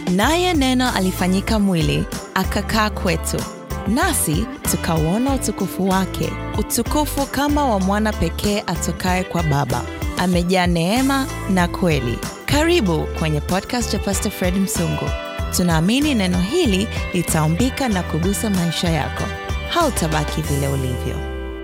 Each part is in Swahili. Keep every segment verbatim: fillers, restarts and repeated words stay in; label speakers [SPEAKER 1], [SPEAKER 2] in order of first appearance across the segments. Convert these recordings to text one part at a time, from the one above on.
[SPEAKER 1] Naye neno alifanyika mwili, akakaa kwetu. Nasi tukauona utukufu wake, utukufu kama wa mwana pekee atokaye kwa Baba. Amejaa neema na kweli. Karibu kwenye podcast ya Pastor Fred Msungu. Tunaamini neno hili litaumbika na kugusa maisha yako. Hautabaki vile ulivyo.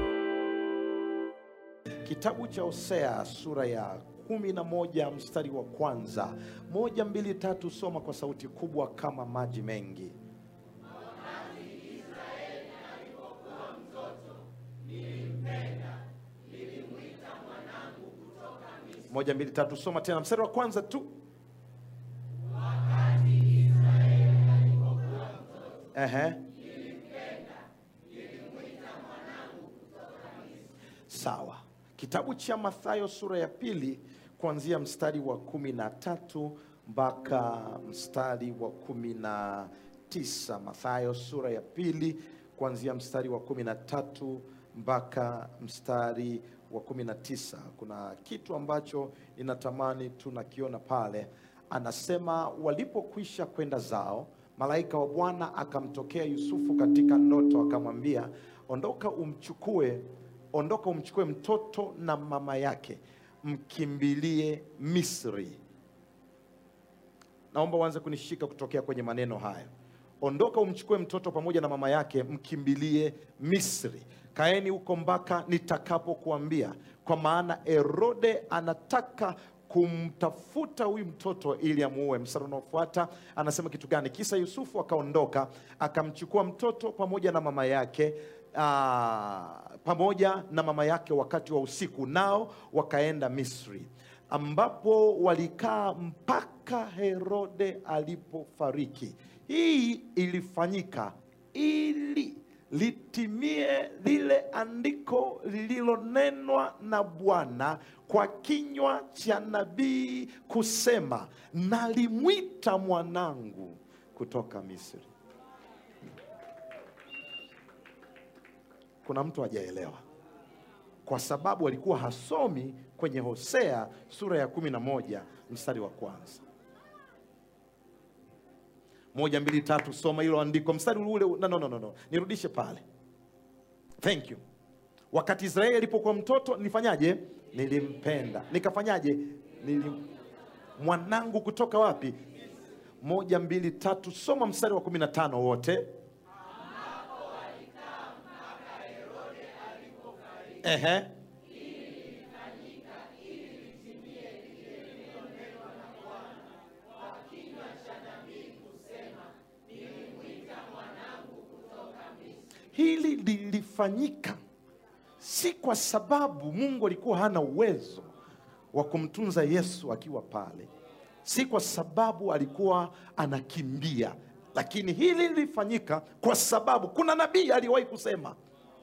[SPEAKER 2] Kitabu cha Hosea sura ya kumi na moja mstari wa kwanza. Moja, mbili, tatu, soma kwa sauti kubwa kama maji mengi.
[SPEAKER 3] Wakati Israeli alipokuwa mtoto, nilimpenda, nilimwita mwanangu kutoka Misri.
[SPEAKER 2] Moja, mbili, tatu, soma tena mstari wa kwanza tu.
[SPEAKER 3] Wakati Israeli alipokuwa mtoto,
[SPEAKER 2] Ehe.
[SPEAKER 3] nilimpenda, nilimwita mwanangu kutoka Misri.
[SPEAKER 2] Sawa. Kitabu cha Mathayo sura ya pili kuanzia mstari wa kumi na tatu mpaka mstari wa kumi na tisa. Mathayo sura ya pili kuanzia mstari wa kumi na tatu mpaka mstari wa kumi na tisa. Kuna kitu ambacho ninatamani tunakiona pale. Anasema walipokwisha kwenda zao, malaika wa Bwana akamtokea Yusufu katika ndoto, akamwambia, ondoka umchukue Ondoka umchukue mtoto na mama yake, mkimbilie Misri. Naomba uanze kunishika kutokea kwenye maneno haya. Ondoka umchukue mtoto pamoja na mama yake, mkimbilie Misri. Kaeni huko mpaka nitakapokuambia, kwa maana Herode anataka kumtafuta huyu mtoto ili amuue. Mstari unaofuata anasema kitu gani? Kisa Yusufu akaondoka, akamchukua mtoto pamoja na mama yake Aa, pamoja na mama yake wakati wa usiku, nao wakaenda Misri, ambapo walikaa mpaka Herode alipofariki. Hii ilifanyika ili litimie lile andiko lililonenwa na Bwana kwa kinywa cha nabii kusema, nalimwita mwanangu kutoka Misri. Kuna mtu hajaelewa, kwa sababu alikuwa hasomi kwenye Hosea sura ya kumi na moja mstari wa kwanza. Moja, mbili, tatu, soma hilo andiko mstari ule. No, no, no, no. Nirudishe pale. Thank you. Wakati Israeli alipokuwa mtoto, nifanyaje? Nilimpenda. Nikafanyaje? Nilim... mwanangu kutoka wapi? Moja, mbili, tatu, soma mstari wa kumi na tano wote. Ehe. Hili lilifanyika si kwa sababu Mungu alikuwa hana uwezo wa kumtunza Yesu akiwa pale, si kwa sababu alikuwa anakimbia, lakini hili lilifanyika kwa sababu kuna nabii aliwahi kusema,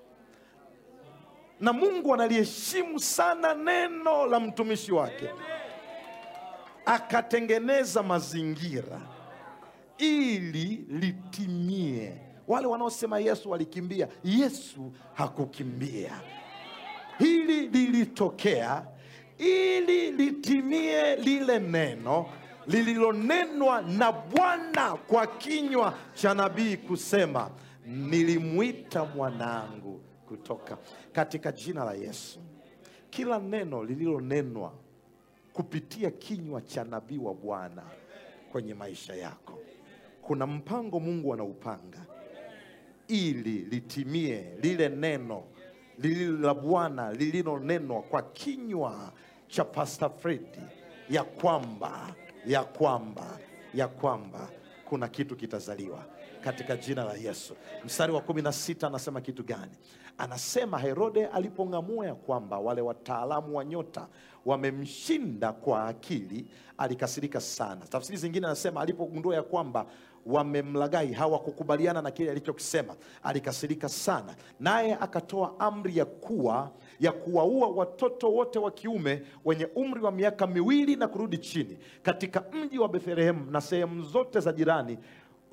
[SPEAKER 2] na Mungu analiheshimu sana neno la mtumishi wake, akatengeneza mazingira ili litimie. Wale wanaosema Yesu alikimbia, Yesu hakukimbia. Hili lilitokea ili litimie lile neno lililonenwa na Bwana kwa kinywa cha nabii kusema, nilimwita mwanangu kutoka. Katika jina la Yesu, kila neno lililonenwa kupitia kinywa cha nabii wa Bwana kwenye maisha yako, kuna mpango Mungu anaupanga ili litimie lile neno lililo la Bwana lililonenwa kwa kinywa cha Pastor Fred, ya kwamba ya kwamba ya kwamba kuna kitu kitazaliwa katika jina la Yesu. Mstari wa kumi na sita anasema kitu gani? Anasema Herode alipong'amua ya kwamba wale wataalamu wa nyota wamemshinda kwa akili, alikasirika sana. Tafsiri zingine anasema alipogundua ya kwamba wamemlagai, hawakukubaliana na kile alichokisema, alikasirika sana, naye akatoa amri ya kuwa ya kuwaua watoto wote wa kiume wenye umri wa miaka miwili na kurudi chini katika mji wa Bethlehem na sehemu zote za jirani,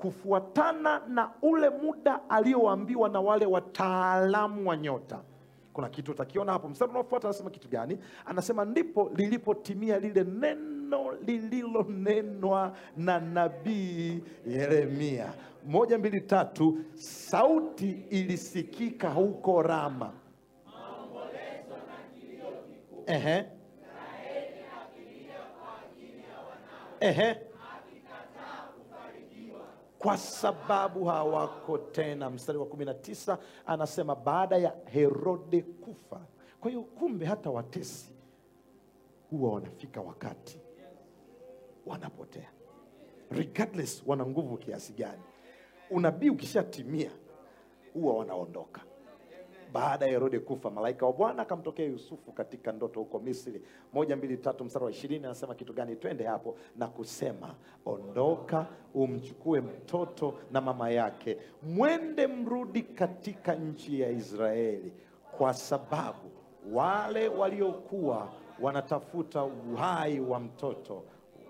[SPEAKER 2] kufuatana na ule muda alioambiwa na wale wataalamu wa nyota. Kuna kitu utakiona hapo. Mstari unaofuata anasema kitu gani? Anasema ndipo lilipotimia lile neno lililonenwa na nabii Yeremia. Moja, mbili, tatu. Sauti ilisikika huko Rama. Maombolezo na kilio kikuu. Ehe. Raheli akilia kwa ajili ya wanawe. Ehe. Akikataa kufarijiwa kwa sababu hawako tena. Mstari wa kumi na tisa anasema baada ya Herode kufa. Kwa hiyo kumbe hata watesi huwa wanafika wakati wanapotea, regardless wana nguvu kiasi gani. Unabii ukishatimia huwa wanaondoka. Baada ya Herode kufa, malaika wa Bwana akamtokea Yusufu katika ndoto huko Misri. Moja, mbili, tatu, mstari wa ishirini anasema kitu gani? Twende hapo. Na kusema, ondoka umchukue mtoto na mama yake, mwende mrudi katika nchi ya Israeli, kwa sababu wale waliokuwa wanatafuta uhai wa mtoto.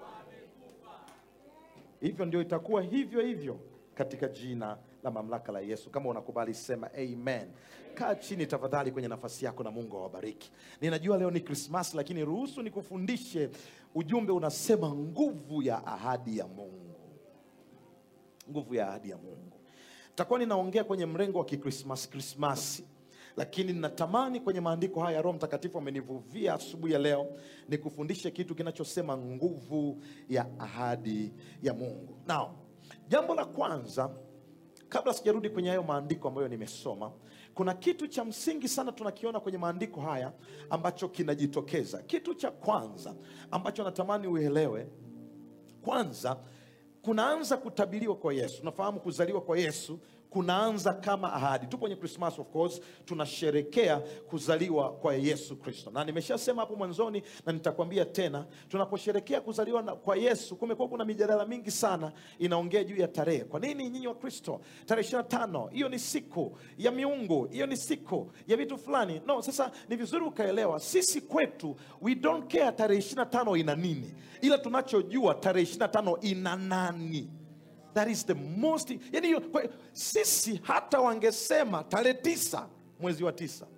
[SPEAKER 2] Hivyo ndio itakuwa hivyo hivyo katika jina la mamlaka la Yesu. Kama unakubali sema amen. Kaa chini tafadhali kwenye nafasi yako na Mungu awabariki. Ninajua leo ni Christmas, lakini ruhusu nikufundishe. Ujumbe unasema nguvu ya ahadi ya Mungu. Nguvu ya ahadi ya Mungu. Nitakuwa ninaongea kwenye mrengo wa kikrismas Christmas, lakini ninatamani kwenye maandiko haya Roho Mtakatifu amenivuvia asubuhi ya leo nikufundishe kitu kinachosema nguvu ya ahadi ya Mungu. Now, jambo la kwanza, kabla sijarudi kwenye hayo maandiko ambayo nimesoma, kuna kitu cha msingi sana tunakiona kwenye maandiko haya ambacho kinajitokeza. Kitu cha kwanza ambacho natamani uelewe, kwanza kunaanza kutabiriwa kwa Yesu. Tunafahamu kuzaliwa kwa Yesu kunaanza kama ahadi. Tupo kwenye Christmas, of course, tunasherekea kuzaliwa kwa Yesu Kristo. Na nimeshasema hapo mwanzoni na nitakwambia tena, tunaposherekea kuzaliwa kwa Yesu, kumekuwa kuna mijadala mingi sana inaongea juu ya tarehe. Kwa nini nyinyi wa Kristo tarehe ishirini na tano hiyo ni siku ya miungu, hiyo ni siku ya vitu fulani? No, sasa ni vizuri ukaelewa, sisi kwetu we don't care tarehe ishirini na tano ina nini, ila tunachojua tarehe ishirini na tano ina nani. That is the most, yani, sisi hata wangesema tarehe tisa mwezi wa tisa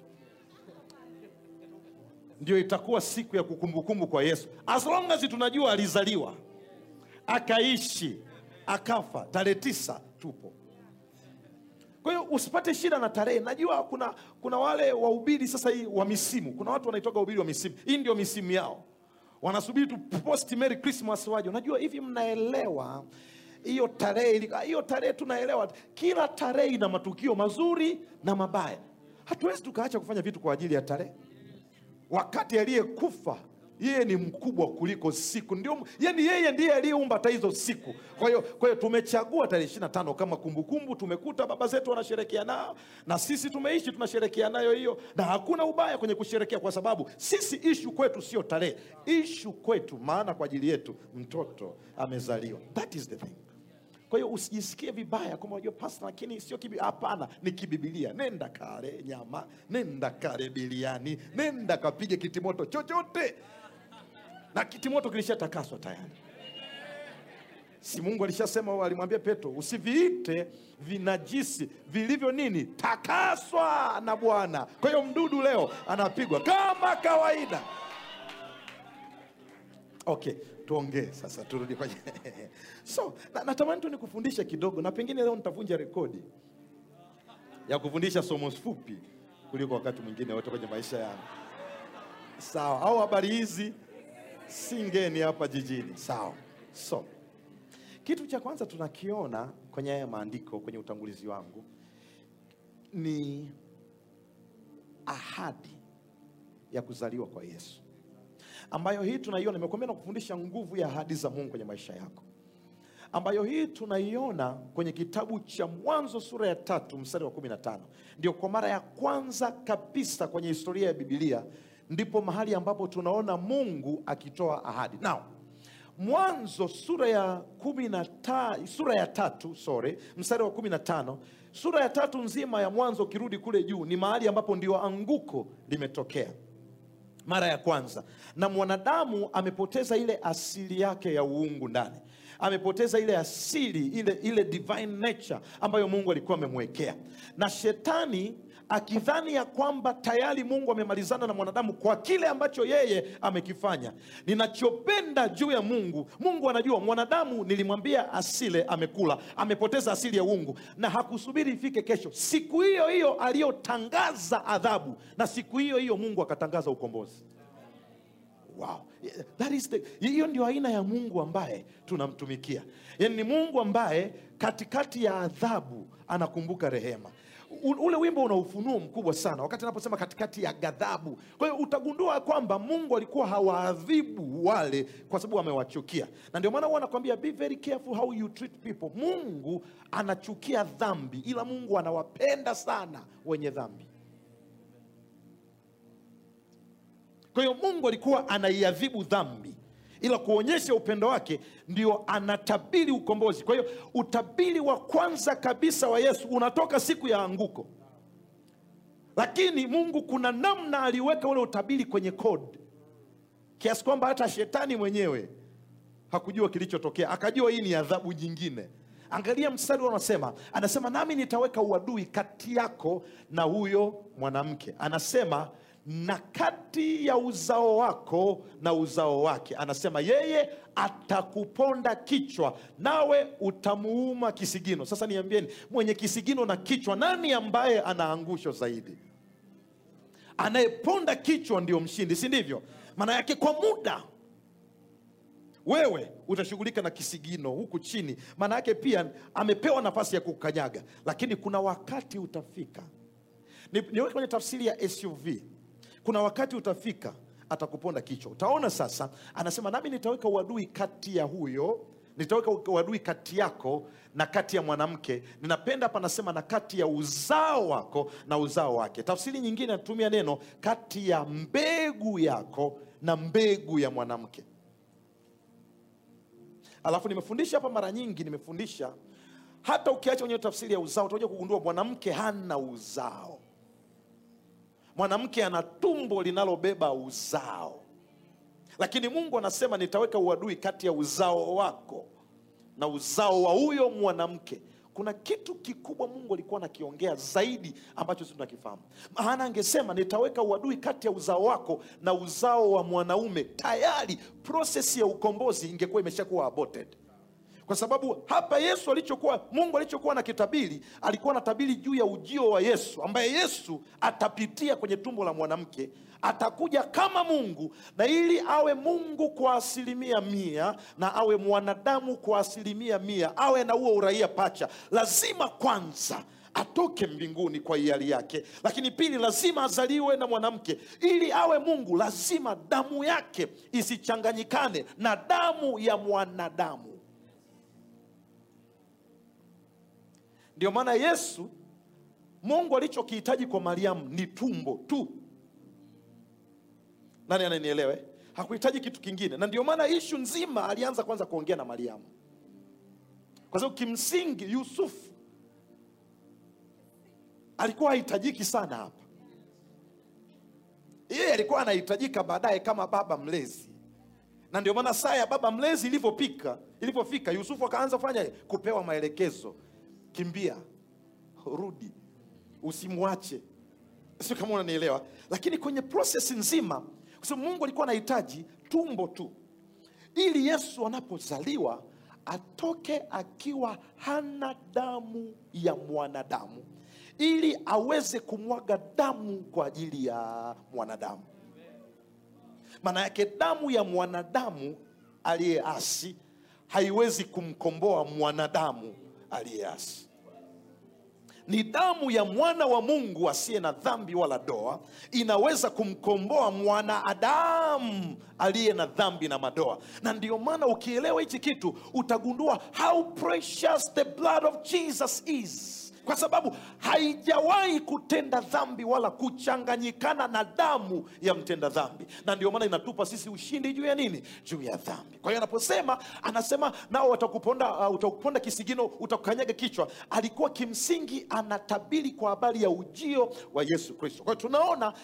[SPEAKER 2] ndio itakuwa siku ya kukumbukumbu kwa Yesu, as long as tunajua alizaliwa, akaishi, akafa, tarehe tisa tupo. Kwa hiyo usipate shida na tarehe. Najua kuna kuna wale wahubiri sasa hii wa misimu. Kuna watu wanaitoka wahubiri wa misimu. Hii ndio misimu yao. Wanasubiri tu post Merry Christmas waje. Unajua hivi, mnaelewa hiyo tarehe, hiyo tarehe tunaelewa. Kila tarehe ina matukio mazuri na mabaya. Hatuwezi tukaacha kufanya vitu kwa ajili ya tarehe. Wakati aliyekufa yeye ni mkubwa kuliko siku. Ndio, yani yeye ndiye aliyeumba hata hizo siku. Kwa hiyo kwa hiyo tumechagua tarehe ishirini na tano kama kumbukumbu. Tumekuta baba zetu wanasherehekea nao, na sisi tumeishi tunasherehekea nayo hiyo, na hakuna ubaya kwenye kusherehekea, kwa sababu sisi issue kwetu sio tarehe. Issue kwetu, maana kwa ajili yetu mtoto amezaliwa. That is the thing. Kwa hiyo usijisikie vibaya kama unajua pastor, lakini sio kibi. Hapana, ni kibibilia. Nenda kale nyama, nenda kale biliani, nenda kapige kitimoto chochote, na kitimoto kilishatakaswa tayari. Si Mungu alishasema, alimwambia Petro, usiviite vinajisi vilivyo nini, takaswa na Bwana. Kwa hiyo mdudu leo anapigwa kama kawaida. Okay, tuongee sasa, turudi kwenye so na, natamani tu nikufundisha kidogo, na pengine leo nitavunja rekodi ya kufundisha somo fupi kuliko wakati mwingine wote kwenye maisha yangu. Sawa, au habari hizi singeni hapa jijini. Sawa. So kitu cha kwanza tunakiona kwenye haya maandiko, kwenye utangulizi wangu, ni ahadi ya kuzaliwa kwa Yesu, ambayo hii tunaiona. Nimekuambia na kufundisha nguvu ya ahadi za Mungu kwenye maisha yako, ambayo hii tunaiona kwenye kitabu cha Mwanzo sura ya tatu mstari wa kumi na tano. Ndio kwa mara ya kwanza kabisa kwenye historia ya Biblia, ndipo mahali ambapo tunaona Mungu akitoa ahadi. Now, Mwanzo sura ya kumi na tano, sura ya tatu, sorry, mstari wa kumi na tano. Sura ya tatu nzima ya Mwanzo ukirudi kule juu ni mahali ambapo ndio anguko limetokea mara ya kwanza, na mwanadamu amepoteza ile asili yake ya uungu ndani. Amepoteza ile asili, ile ile divine nature ambayo Mungu alikuwa amemwekea. Na shetani akidhani ya kwamba tayari Mungu amemalizana na mwanadamu kwa kile ambacho yeye amekifanya. Ninachopenda juu ya Mungu, Mungu anajua mwanadamu, nilimwambia asile, amekula, amepoteza asili ya uungu, na hakusubiri ifike kesho. Siku hiyo hiyo aliyotangaza adhabu, na siku hiyo hiyo Mungu akatangaza ukombozi. Wow. That is the, hiyo ndio aina ya Mungu ambaye tunamtumikia. Yaani ni Mungu ambaye katikati ya adhabu anakumbuka rehema. Ule wimbo una ufunuo mkubwa sana wakati anaposema katikati ya ghadhabu. Kwa hiyo utagundua kwamba Mungu alikuwa hawaadhibu wale kwa sababu amewachukia. Na ndio maana huwa anakuambia be very careful how you treat people. Mungu anachukia dhambi, ila Mungu anawapenda sana wenye dhambi. Kwa hiyo Mungu alikuwa anaiadhibu dhambi, ila kuonyesha upendo wake ndio anatabiri ukombozi. Kwa hiyo utabiri wa kwanza kabisa wa Yesu unatoka siku ya anguko. Lakini Mungu kuna namna aliweka ule utabiri kwenye code, kiasi kwamba hata shetani mwenyewe hakujua kilichotokea, akajua hii ni adhabu nyingine. Angalia mstari unasema, anasema nami nitaweka uadui kati yako na huyo mwanamke. Anasema na kati ya uzao wako na uzao wake. Anasema yeye atakuponda kichwa, nawe utamuuma kisigino. Sasa niambieni, mwenye kisigino na kichwa, nani ambaye anaangusho zaidi? Anayeponda kichwa ndio mshindi, si ndivyo? Maana yake kwa muda wewe utashughulika na kisigino huku chini, maana yake pia amepewa nafasi ya kukanyaga. Lakini kuna wakati utafika, ni, niweke kwenye tafsiri ya S U V, kuna wakati utafika atakuponda kichwa. Utaona sasa, anasema nami nitaweka uadui kati ya huyo, nitaweka uadui kati yako na kati ya mwanamke. Ninapenda hapa anasema na kati ya uzao wako na uzao wake. Tafsiri nyingine natumia neno kati ya mbegu yako na mbegu ya mwanamke. Alafu nimefundisha hapa mara nyingi, nimefundisha hata ukiacha kwenye tafsiri ya uzao utakuja kugundua mwanamke hana uzao. Mwanamke ana tumbo linalobeba uzao. Lakini Mungu anasema nitaweka uadui kati ya uzao wako na uzao wa huyo mwanamke. Kuna kitu kikubwa Mungu alikuwa anakiongea zaidi ambacho sisi tunakifahamu. Maana angesema nitaweka uadui kati ya uzao wako na uzao wa mwanaume, tayari process ya ukombozi ingekuwa imeshakuwa aborted. Kwa sababu hapa Yesu alichokuwa, Mungu alichokuwa na kitabiri, alikuwa na tabiri juu ya ujio wa Yesu, ambaye Yesu atapitia kwenye tumbo la mwanamke, atakuja kama Mungu, na ili awe Mungu kwa asilimia mia na awe mwanadamu kwa asilimia mia, awe na huo uraia pacha, lazima kwanza atoke mbinguni kwa hiari yake. Lakini pili, lazima azaliwe na mwanamke. Ili awe Mungu, lazima damu yake isichanganyikane na damu ya mwanadamu. Ndio maana Yesu, Mungu alichokihitaji kwa Mariamu ni tumbo tu. Nani ananielewe? Hakuhitaji kitu kingine. Na ndio maana ishu nzima alianza kwanza kuongea na Mariamu, kwa sababu kimsingi Yusufu alikuwa hahitajiki sana hapa. Yeye alikuwa anahitajika baadaye kama baba mlezi. Na ndio maana saa ya baba mlezi ilipofika, ilipofika Yusufu akaanza kufanya kupewa maelekezo. Kimbia, rudi, usimwache. Sio kama unanielewa. Lakini kwenye process nzima, kwa sababu Mungu alikuwa anahitaji tumbo tu, ili Yesu anapozaliwa atoke akiwa hana damu ya mwanadamu, ili aweze kumwaga damu kwa ajili ya mwanadamu. Maana yake damu ya mwanadamu aliyeasi haiwezi kumkomboa mwanadamu aliyeasi. Ni damu ya mwana wa Mungu asiye na dhambi wala doa inaweza kumkomboa mwanadamu aliye na dhambi na madoa. Na ndio maana ukielewa hichi kitu utagundua how precious the blood of Jesus is. Kwa sababu haijawahi kutenda dhambi wala kuchanganyikana na damu ya mtenda dhambi. Na ndio maana inatupa sisi ushindi juu ya nini? Juu ya dhambi. Kwa hiyo anaposema, anasema nao watakuponda, uh, utakuponda kisigino, utakukanyaga kichwa, alikuwa kimsingi anatabiri kwa habari ya ujio wa Yesu Kristo. Kwa hiyo tunaona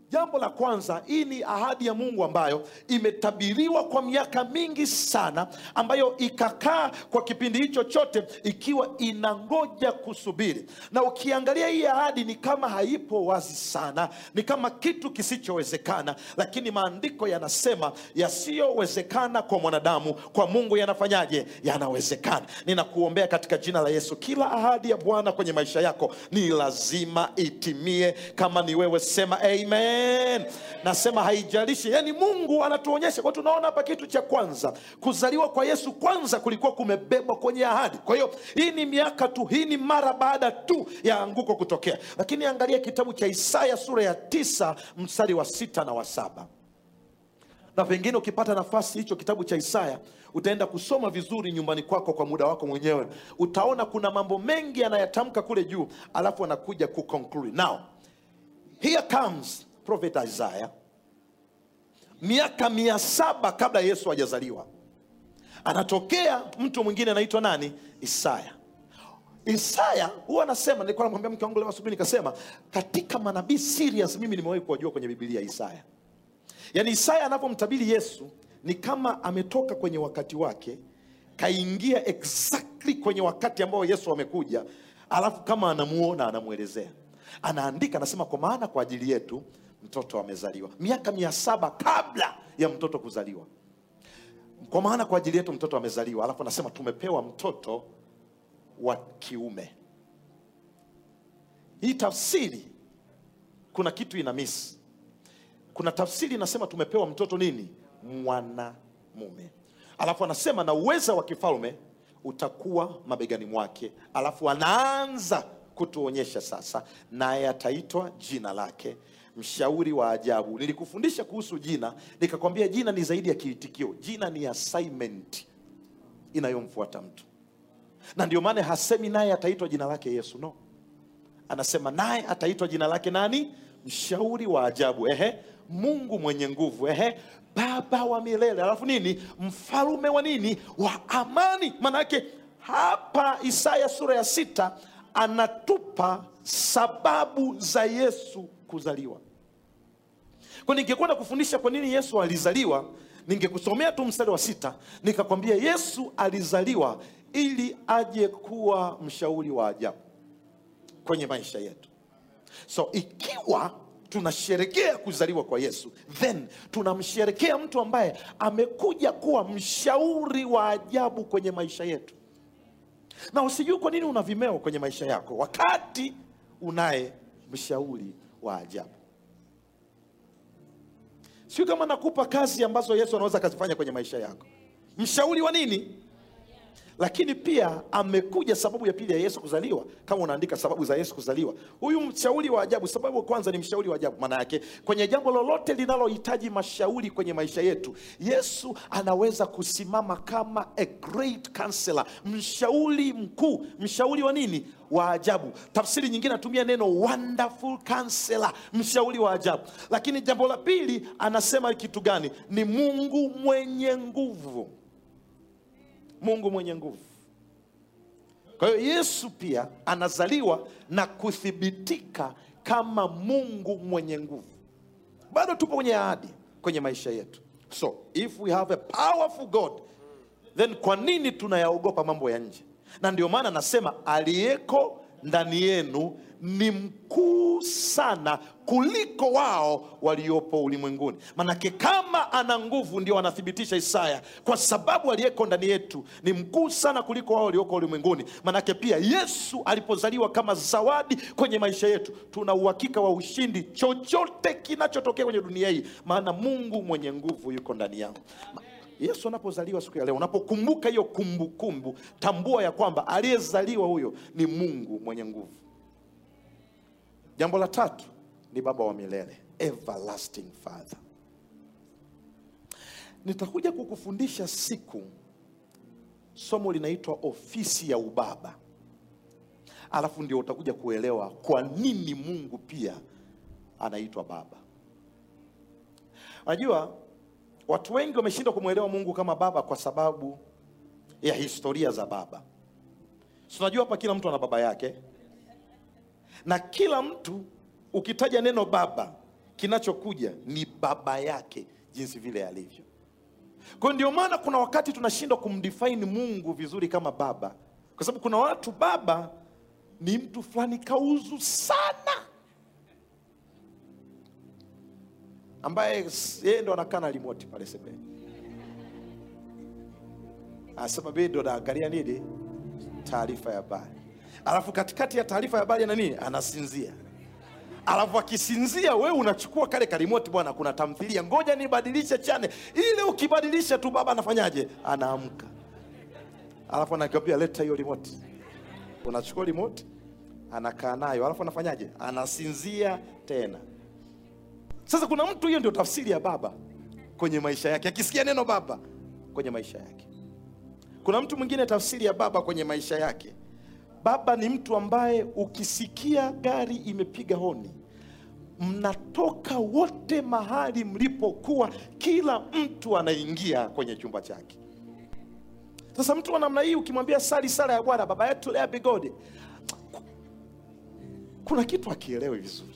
[SPEAKER 2] Jambo la kwanza, hii ni ahadi ya Mungu ambayo imetabiriwa kwa miaka mingi sana, ambayo ikakaa kwa kipindi hicho chote ikiwa inangoja kusubiri. Na ukiangalia hii ahadi ni kama haipo wazi sana, ni kama kitu kisichowezekana, lakini maandiko yanasema yasiyowezekana kwa mwanadamu, kwa Mungu yanafanyaje? Yanawezekana. Ninakuombea katika jina la Yesu, kila ahadi ya Bwana kwenye maisha yako ni lazima itimie. Kama ni wewe sema amen. Nasema haijalishi. Yani Mungu anatuonyesha. Kwa tunaona hapa kitu cha kwanza, kuzaliwa kwa Yesu kwanza kulikuwa kumebebwa kwenye ahadi. Kwa hiyo hii ni miaka tu, hii ni mara baada tu ya anguko kutokea. Lakini angalia kitabu cha Isaya sura ya tisa mstari wa sita na wa saba. Na pengine ukipata nafasi hicho kitabu cha Isaya utaenda kusoma vizuri nyumbani kwako kwa muda wako mwenyewe. Utaona kuna mambo mengi anayatamka kule juu, alafu anakuja kuconclude. Now, here comes Prophet Isaiah, miaka mia saba kabla Yesu hajazaliwa. Anatokea mtu mwingine anaitwa nani? Isaya. Isaya huwa anasema, nilikuwa namwambia mke wangu leo asubuhi nikasema, katika manabii serious mimi nimewahi kuwajua kwenye Biblia Isaya. Yaani Isaya anapomtabiri Yesu ni kama ametoka kwenye wakati wake kaingia exactly kwenye wakati ambao Yesu amekuja, alafu kama anamuona anamuelezea. Anaandika anasema, kwa maana kwa ajili yetu mtoto amezaliwa. Miaka mia saba kabla ya mtoto kuzaliwa. Kwa maana kwa ajili yetu mtoto amezaliwa. Alafu anasema tumepewa mtoto wa kiume. Hii tafsiri kuna kitu ina miss. Kuna tafsiri inasema tumepewa mtoto nini? Mwanamume. Alafu anasema na uweza wa kifalme utakuwa mabegani mwake. Alafu anaanza kutuonyesha sasa, naye ataitwa jina lake Mshauri wa Ajabu. Nilikufundisha kuhusu jina, nikakwambia jina ni zaidi ya kiitikio. Jina ni assignment inayomfuata mtu. Na ndio maana hasemi naye ataitwa jina lake Yesu, no. Anasema naye ataitwa jina lake nani? Mshauri wa Ajabu, ehe, Mungu mwenye nguvu, ehe, Baba wa milele. Alafu nini? Mfalme wa nini? Wa amani. Maana yake hapa Isaya sura ya sita anatupa sababu za Yesu kuzaliwa. Kwa ningekwenda kufundisha kwa nini Yesu alizaliwa, ningekusomea tu mstari wa sita, nikakwambia Yesu alizaliwa ili aje kuwa mshauri wa ajabu kwenye maisha yetu. So ikiwa tunasherekea kuzaliwa kwa Yesu, then tunamsherekea mtu ambaye amekuja kuwa mshauri wa ajabu kwenye maisha yetu. Na usijui kwa nini una vimeo kwenye maisha yako wakati unaye mshauri wa ajabu. Sio kama nakupa kazi ambazo Yesu anaweza kuzifanya kwenye maisha yako. Mshauri wa nini? Lakini pia amekuja, sababu ya pili ya Yesu kuzaliwa. Kama unaandika sababu za Yesu kuzaliwa, huyu mshauri wa ajabu, sababu ya kwanza ni mshauri wa ajabu. Maana yake kwenye jambo lolote linalohitaji mashauri kwenye maisha yetu, Yesu anaweza kusimama kama a great counselor, mshauri mkuu. Mshauri wa nini? Wa ajabu. Tafsiri nyingine natumia neno wonderful counselor, mshauri wa ajabu. Lakini jambo la pili anasema kitu gani? Ni Mungu mwenye nguvu. Mungu mwenye nguvu. Kwa hiyo Yesu pia anazaliwa na kuthibitika kama Mungu mwenye nguvu. Bado tupo kwenye ahadi kwenye maisha yetu. So if we have a powerful God, then kwa nini tunayaogopa mambo ya nje? Na ndio maana nasema aliyeko ndani yenu ni mkuu sana kuliko wao waliopo ulimwenguni. Manake kama ana nguvu, ndio anathibitisha Isaya, kwa sababu aliyeko ndani yetu ni mkuu sana kuliko wao walioko ulimwenguni. Manake pia Yesu alipozaliwa kama zawadi kwenye maisha yetu, tuna uhakika wa ushindi chochote kinachotokea kwenye dunia hii, maana Mungu mwenye nguvu yuko ndani yangu. Yesu anapozaliwa siku ya leo, unapokumbuka hiyo kumbukumbu, tambua ya kwamba aliyezaliwa huyo ni Mungu mwenye nguvu. Jambo la tatu ni Baba wa milele, everlasting Father. Nitakuja kukufundisha siku somo linaitwa ofisi ya ubaba. Alafu ndio utakuja kuelewa kwa nini Mungu pia anaitwa Baba. Unajua watu wengi wameshindwa kumuelewa Mungu kama Baba kwa sababu ya historia za baba. So unajua hapa kila mtu ana baba yake. Na kila mtu ukitaja neno baba, kinachokuja ni baba yake jinsi vile alivyo. Kwa ndio maana kuna wakati tunashindwa kumdefine Mungu vizuri kama baba, kwa sababu kuna watu baba ni mtu fulani kauzu sana, ambaye yeye ndo anakaa na remote pale sebeni, asema bado ndo anaangalia nini, taarifa ya habari, alafu katikati ya taarifa ya habari ana nini, anasinzia. Alafu akisinzia wewe unachukua kale karimoti, bwana kuna tamthilia, ngoja nibadilishe chane. Ile ukibadilisha tu baba anafanyaje? Anaamka. Alafu anakwambia leta hiyo remote. Unachukua remote, anakaa nayo, alafu anafanyaje? Anasinzia tena. Sasa kuna mtu, hiyo ndio tafsiri ya baba kwenye maisha yake. Akisikia neno baba kwenye maisha yake. Kuna mtu mwingine tafsiri ya baba kwenye maisha yake, baba ni mtu ambaye ukisikia gari imepiga honi, mnatoka wote mahali mlipokuwa, kila mtu anaingia kwenye chumba chake. Sasa mtu wa namna hii ukimwambia sali sala ya Bwana baba yetu lea bigode, kuna kitu akielewi vizuri.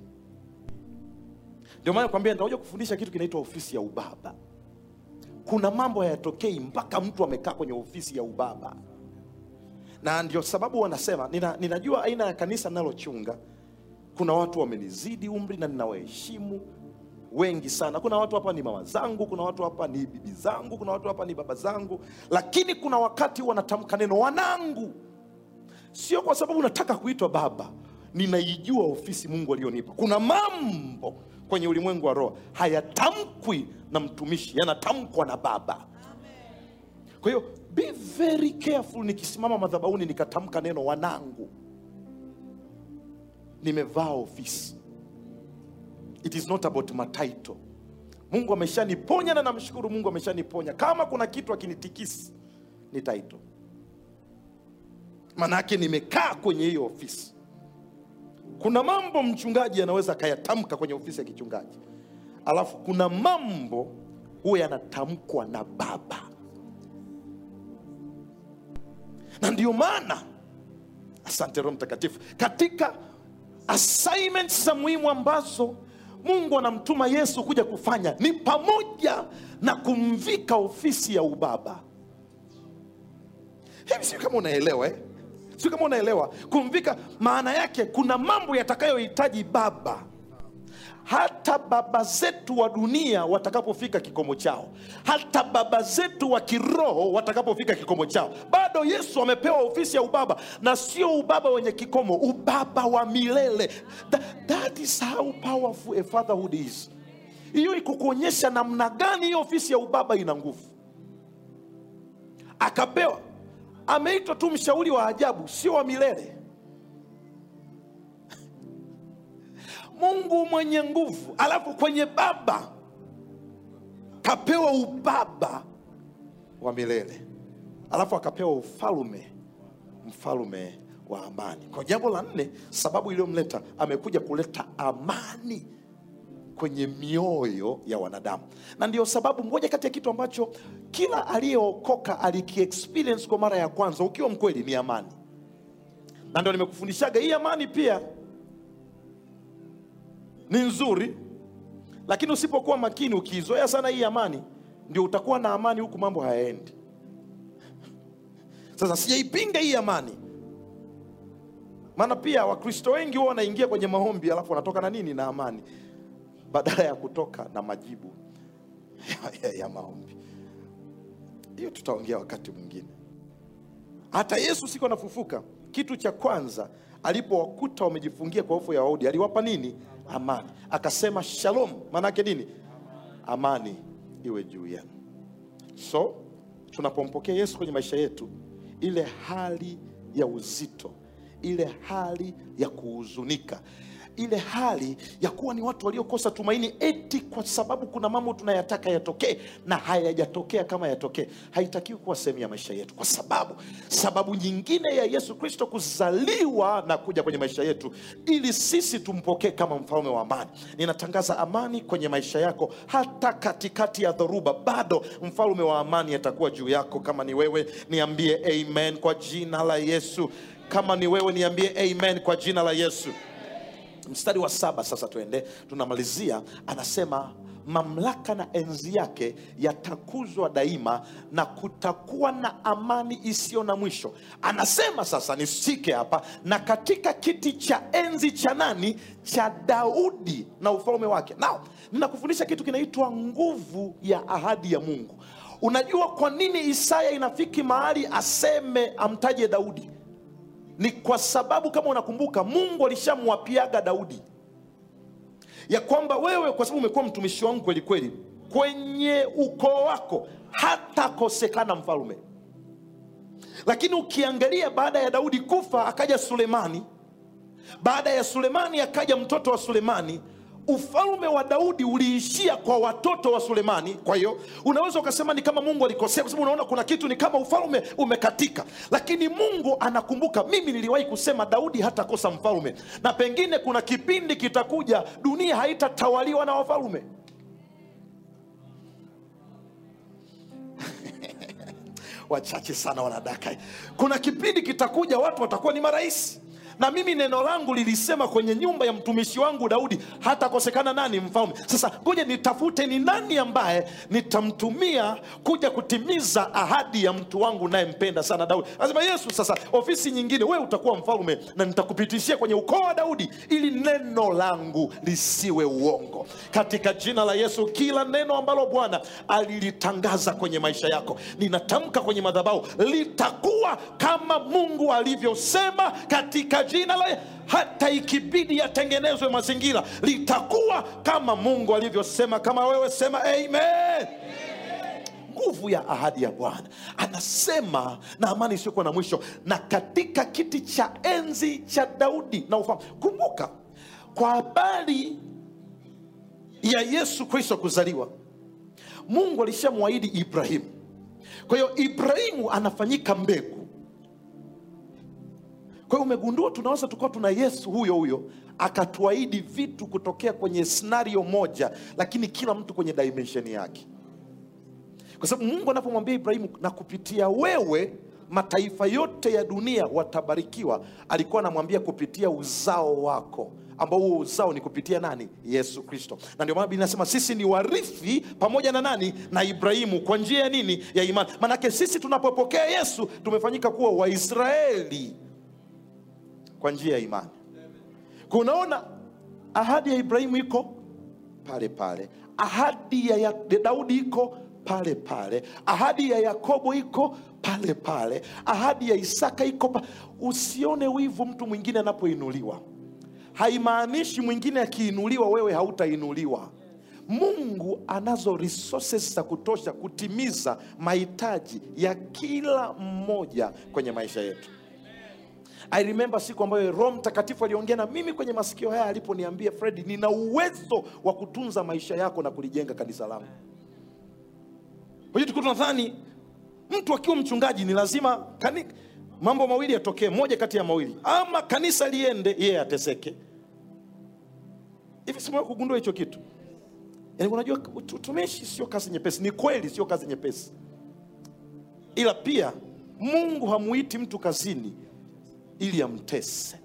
[SPEAKER 2] Ndio maana nakwambia nitakuja kufundisha kitu kinaitwa ofisi ya ubaba. Kuna mambo hayatokei mpaka mtu amekaa kwenye ofisi ya ubaba. Na ndio sababu wanasema, nina, ninajua aina ya kanisa ninalochunga. Kuna watu wamenizidi umri na ninawaheshimu wengi sana. Kuna watu hapa ni mama zangu, kuna watu hapa ni bibi zangu, kuna watu hapa ni baba zangu. Lakini kuna wakati wanatamka neno wanangu. Sio kwa sababu nataka kuitwa baba. Ninaijua ofisi Mungu alionipa. Kuna mambo kwenye ulimwengu wa roho hayatamkwi na mtumishi, yanatamkwa na baba. Kwa hiyo be very careful nikisimama madhabahuni nikatamka neno wanangu. Nimevaa ofisi. It is not about my title. Mungu ameshaniponya na namshukuru Mungu ameshaniponya. Kama kuna kitu akinitikisi ni title. Maana yake nimekaa kwenye hiyo ofisi. Kuna mambo mchungaji anaweza kayatamka kwenye ofisi ya kichungaji. Alafu kuna mambo huwa yanatamkwa na baba. Na ndio maana, asante Roho Mtakatifu, katika assignments za muhimu ambazo Mungu anamtuma Yesu kuja kufanya ni pamoja na kumvika ofisi ya ubaba. Hivi sio kama unaelewa eh? Sio kama unaelewa kumvika maana yake, kuna mambo yatakayohitaji baba. Hata baba zetu wa dunia watakapofika kikomo chao, hata baba zetu wa kiroho watakapofika kikomo chao, bado Yesu amepewa ofisi ya ubaba, na sio ubaba wenye kikomo, ubaba wa milele. That, that is how powerful a fatherhood is. Hiyo ikukuonyesha namna gani hiyo ofisi ya ubaba ina nguvu. Akapewa, ameitwa tu mshauri wa ajabu, sio wa milele. Mungu mwenye nguvu, alafu kwenye baba kapewa ubaba wa milele, alafu akapewa ufalme, mfalme wa amani. Kwa jambo la nne, sababu iliyomleta, amekuja kuleta amani kwenye mioyo ya wanadamu. Na ndio sababu moja kati ya kitu ambacho kila aliyeokoka alikiexperience kwa mara ya kwanza ukiwa mkweli ni amani. Na ndio nimekufundishaga hii amani pia ni nzuri, lakini usipokuwa makini ukizoea sana hii amani, ndio utakuwa na amani huku mambo hayaendi. Sasa sijaipinga hii amani. Maana pia Wakristo wengi wao wanaingia kwenye maombi alafu wanatoka na nini? Na amani, badala ya kutoka na majibu ya, ya, ya maombi. Hiyo tutaongea wakati mwingine. Hata Yesu siku anafufuka, kitu cha kwanza alipowakuta wamejifungia kwa hofu ya Wayahudi, aliwapa nini? Amani. Akasema shalom, maana yake nini? Amani iwe juu yenu. So tunapompokea Yesu kwenye maisha yetu, ile hali ya uzito, ile hali ya kuhuzunika, ile hali ya kuwa ni watu waliokosa tumaini eti kwa sababu kuna mambo tunayataka yatokee na hayajatokea kama yatokee, haitakiwi kuwa sehemu ya maisha yetu. Kwa sababu sababu nyingine ya Yesu Kristo kuzaliwa na kuja kwenye maisha yetu ili sisi tumpokee kama mfalme wa amani. Ninatangaza amani kwenye maisha yako, hata katikati ya dhoruba bado mfalme wa amani atakuwa juu yako. Kama ni wewe niambie amen kwa jina la Yesu. Kama ni wewe niambie amen kwa jina la Yesu. Mstari wa saba sasa tuende, tunamalizia. Anasema mamlaka na enzi yake yatakuzwa daima na kutakuwa na amani isiyo na mwisho. Anasema sasa, nisike hapa, na katika kiti cha enzi cha nani? Cha Daudi na ufalme wake. Nao ninakufundisha kitu kinaitwa nguvu ya ahadi ya Mungu. Unajua kwa nini Isaya inafiki mahali aseme amtaje Daudi? Ni kwa sababu kama unakumbuka, Mungu alishamwapiaga Daudi ya kwamba wewe, kwa sababu umekuwa mtumishi wangu kweli kweli, kwenye ukoo wako hatakosekana mfalme. Lakini ukiangalia, baada ya Daudi kufa akaja Sulemani, baada ya Sulemani akaja mtoto wa Sulemani. Ufalme wa Daudi uliishia kwa watoto wa Sulemani. Kwa hiyo unaweza ukasema ni kama Mungu alikosea, kwa sababu unaona kuna kitu ni kama ufalme umekatika. Lakini Mungu anakumbuka, mimi niliwahi kusema Daudi hatakosa mfalme, na pengine kuna kipindi kitakuja dunia haitatawaliwa na wafalme. Wachache sana wanadaka. Kuna kipindi kitakuja watu watakuwa ni marais. Na mimi neno langu lilisema kwenye nyumba ya mtumishi wangu Daudi hatakosekana nani? Mfalme. Sasa ngoja nitafute ni nani ambaye nitamtumia kuja kutimiza ahadi ya mtu wangu naye mpenda sana Daudi. Anasema Yesu, sasa ofisi nyingine, wewe utakuwa mfalme na nitakupitishia kwenye ukoo wa Daudi, ili neno langu lisiwe uongo. Katika jina la Yesu, kila neno ambalo Bwana alilitangaza kwenye maisha yako, ninatamka kwenye madhabahu, litakuwa kama Mungu alivyosema katika jina la, hata ikibidi yatengenezwe mazingira, litakuwa kama Mungu alivyosema. Kama wewe sema amen. Nguvu ya ahadi ya Bwana. Anasema na amani isiyokuwa na mwisho, na katika kiti cha enzi cha Daudi na ufalme. Kumbuka, kwa habari ya Yesu Kristo kuzaliwa, Mungu alishamwahidi Ibrahimu. Kwa hiyo Ibrahimu anafanyika mbegu. Kwa hiyo umegundua, tunaweza tukawa tuna Yesu huyo huyo akatuahidi vitu kutokea kwenye scenario moja, lakini kila mtu kwenye dimension yake. Kwa sababu Mungu anapomwambia Ibrahimu, na kupitia wewe mataifa yote ya dunia watabarikiwa, alikuwa anamwambia kupitia uzao wako, ambao huo uzao ni kupitia nani? Yesu Kristo. Na ndio maana Biblia inasema sisi ni warithi pamoja na nani? Na Ibrahimu. Kwa njia ya nini? Ya imani. Manake sisi tunapopokea Yesu tumefanyika kuwa Waisraeli kwa njia ya imani. Kunaona ahadi ya Ibrahimu iko pale pale, ahadi ya, ya Daudi iko pale pale, ahadi ya Yakobo iko pale pale, ahadi ya Isaka iko pale. Usione wivu mtu mwingine anapoinuliwa. Haimaanishi mwingine akiinuliwa wewe hautainuliwa. Mungu anazo resources za kutosha kutimiza mahitaji ya kila mmoja kwenye maisha yetu. I remember siku ambayo Roho Mtakatifu aliongea na mimi kwenye masikio haya aliponiambia, Freddy, nina uwezo wa kutunza maisha yako na kulijenga kanisa langu. Kwa hiyo tunadhani mtu akiwa mchungaji ni lazima kani, mambo mawili yatokee, moja kati ya mawili, ama kanisa liende yeye ateseke. Hivi simu kugundua hicho kitu? Yaani unajua utumishi sio kazi nyepesi. Ni kweli sio kazi nyepesi. Ila pia Mungu hamuiti mtu kazini ili amtese.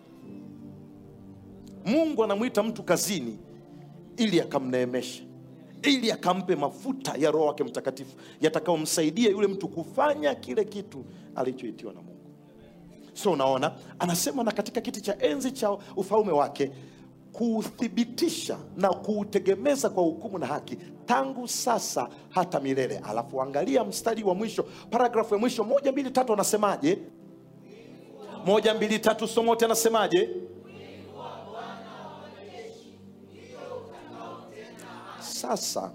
[SPEAKER 2] Mungu anamuita mtu kazini ili akamneemeshe, ili akampe mafuta ya Roho wake Mtakatifu yatakayomsaidia yule mtu kufanya kile kitu alichoitiwa na Mungu. So unaona, anasema na katika kiti cha enzi cha ufalme wake kuuthibitisha na kuutegemeza kwa hukumu na haki tangu sasa hata milele. Alafu angalia mstari wa mwisho, paragrafu ya mwisho, moja mbili tatu, anasemaje? Moja mbili tatu, somo wote, anasemaje? Sasa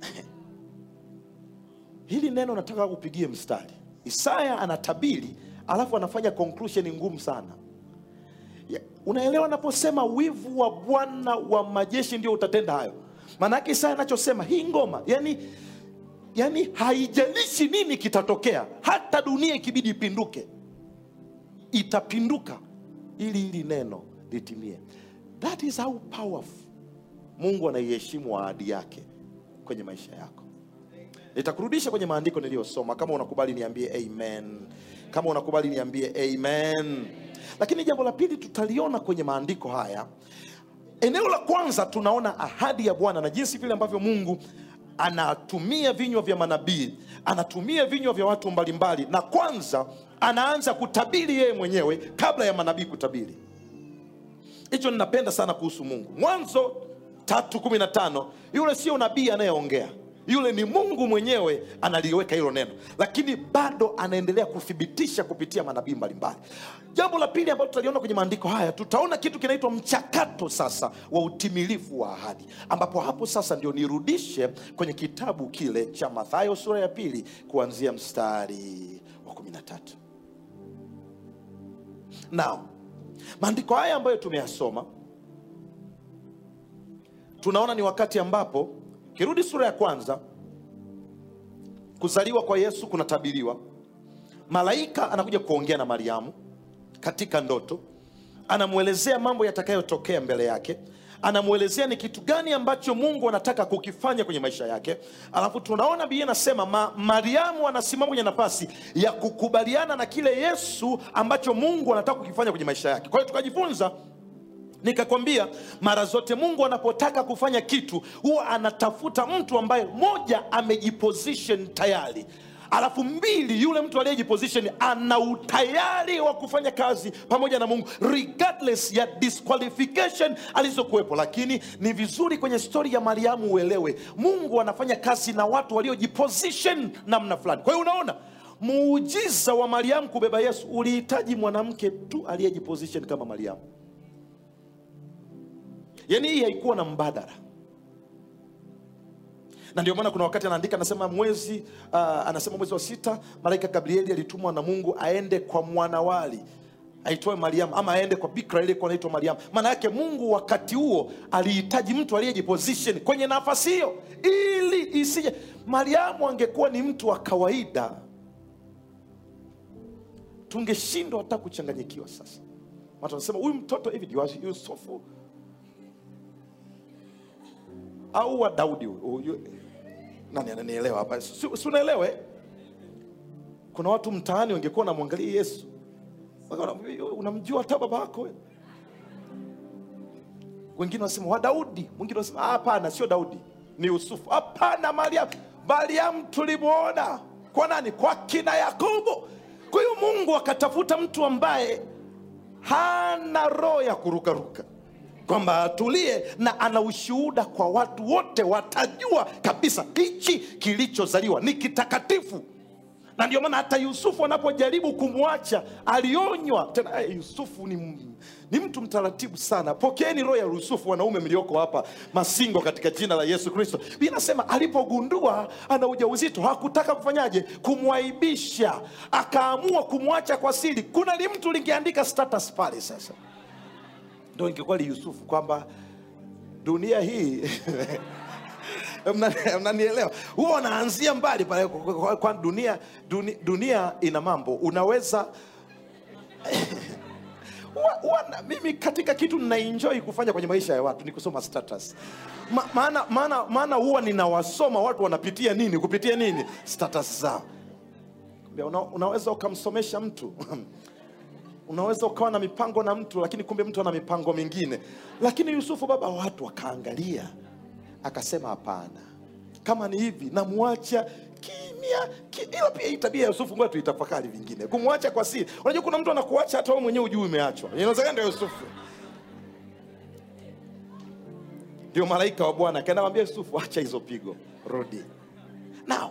[SPEAKER 2] hili neno nataka kupigie mstari. Isaya anatabiri, alafu anafanya conclusion ngumu sana. Unaelewa naposema wivu wa Bwana wa majeshi ndio utatenda hayo? Maana yake Isaya anachosema, hii ngoma, yani yani haijalishi nini kitatokea, hata dunia ikibidi ipinduke, itapinduka ili hili neno litimie. That is how powerful Mungu anaiheshimu ahadi yake kwenye maisha yako. Nitakurudisha kwenye maandiko niliyosoma. Kama unakubali niambie amen. Kama unakubali niambie amen. Lakini jambo la pili tutaliona kwenye maandiko haya, Eneo la kwanza tunaona ahadi ya Bwana na jinsi vile ambavyo Mungu anatumia vinywa vya manabii, anatumia vinywa vya watu mbalimbali, na kwanza anaanza kutabiri yeye mwenyewe kabla ya manabii kutabiri. Hicho ninapenda sana kuhusu Mungu. Mwanzo tatu kumi na tano, yule sio nabii anayeongea, yule ni Mungu mwenyewe analiweka hilo neno, lakini bado anaendelea kuthibitisha kupitia manabii mbalimbali. Jambo la pili ambalo tutaliona kwenye maandiko haya, tutaona kitu kinaitwa mchakato sasa wa utimilifu wa ahadi, ambapo hapo sasa ndio nirudishe kwenye kitabu kile cha Mathayo sura ya pili kuanzia mstari wa kumi na tatu. Now, maandiko haya ambayo tumeyasoma, tunaona ni wakati ambapo kirudi sura ya kwanza, kuzaliwa kwa Yesu kunatabiriwa. Malaika anakuja kuongea na Mariamu katika ndoto, anamuelezea mambo yatakayotokea mbele yake, anamuelezea ni kitu gani ambacho Mungu anataka kukifanya kwenye maisha yake. Alafu tunaona Biblia inasema ma, Mariamu anasimama kwenye nafasi ya kukubaliana na kile Yesu ambacho Mungu anataka kukifanya kwenye maisha yake. Kwa hiyo tukajifunza, nikakwambia mara zote Mungu anapotaka kufanya kitu huwa anatafuta mtu ambaye moja amejiposition tayari, alafu mbili, yule mtu aliyejiposition ana utayari wa kufanya kazi pamoja na Mungu regardless ya disqualification alizokuwepo. Lakini ni vizuri kwenye story ya Mariamu uelewe Mungu anafanya kazi na watu waliojiposition namna fulani. Kwa hiyo unaona muujiza wa Mariamu kubeba Yesu ulihitaji mwanamke tu aliyejiposition kama Mariamu. Yaani hii haikuwa na mbadala. Na ndio maana kuna wakati anaandika anasema mwezi uh, anasema mwezi wa sita malaika Gabrieli alitumwa na Mungu aende kwa mwanawali aitwaye Mariamu, ama aende kwa bikira ile kwa anaitwa Mariamu. Maana yake Mungu wakati huo alihitaji mtu aliyejiposition kwenye nafasi hiyo, ili isije Mariamu angekuwa ni mtu wa kawaida, tungeshindwa hata kuchanganyikiwa. Sasa watu wanasema huyu mtoto hivi ndio Yusufu au wa Daudi huyu? Nani ananielewa hapa? Si unaelewa? Kuna watu mtaani wangekuwa namwangalia Yesu, unamjua hata baba yako? Wengine wasema wa Daudi, wengine wasema hapana, sio Daudi, ni Yusufu. Hapana, Mariamu. Mariamu tulimuona kwa nani? Kwa kina Yakobo. Kwa hiyo Mungu akatafuta mtu ambaye hana roho ya kurukaruka, kwamba atulie na ana ushuhuda kwa watu wote, watajua kabisa hichi kilichozaliwa ni kitakatifu. Na ndio maana hata Yusufu anapojaribu kumwacha alionywa tena. Yusufu ni, ni mtu mtaratibu sana. Pokeeni roho ya Yusufu wanaume mlioko hapa Masingo katika jina la Yesu Kristo. Biblia inasema alipogundua ana ujauzito hakutaka kufanyaje? Kumwaibisha, akaamua kumwacha kwa siri. Kuna ni mtu lingeandika status pale sasa, ndio ingekuwa ni Yusufu, kwamba dunia hii mnanielewa? Huwa wanaanzia mbali pale kwa dunia, dunia dunia ina mambo unaweza wana, mimi katika kitu ninaenjoy kufanya kwenye maisha ya watu ni kusoma status. Ma, maana maana maana huwa ninawasoma watu wanapitia nini kupitia nini status zao. Una, unaweza ukamsomesha mtu unaweza ukawa na mipango na mtu, lakini kumbe mtu ana mipango mingine. Lakini Yusufu baba watu wakaangalia, akasema hapana, kama ni hivi namuacha kimya. Ila pia hii tabia ya Yusufu ngoja tuitafakari vingine. Kumwacha kwa siri. Unajua kuna mtu anakuacha hata wewe mwenyewe hujui umeachwa. Inawezekana ndio Yusufu. Ndio malaika wa Bwana akaenda kumwambia Yusufu, acha hizo pigo, rudi. Now,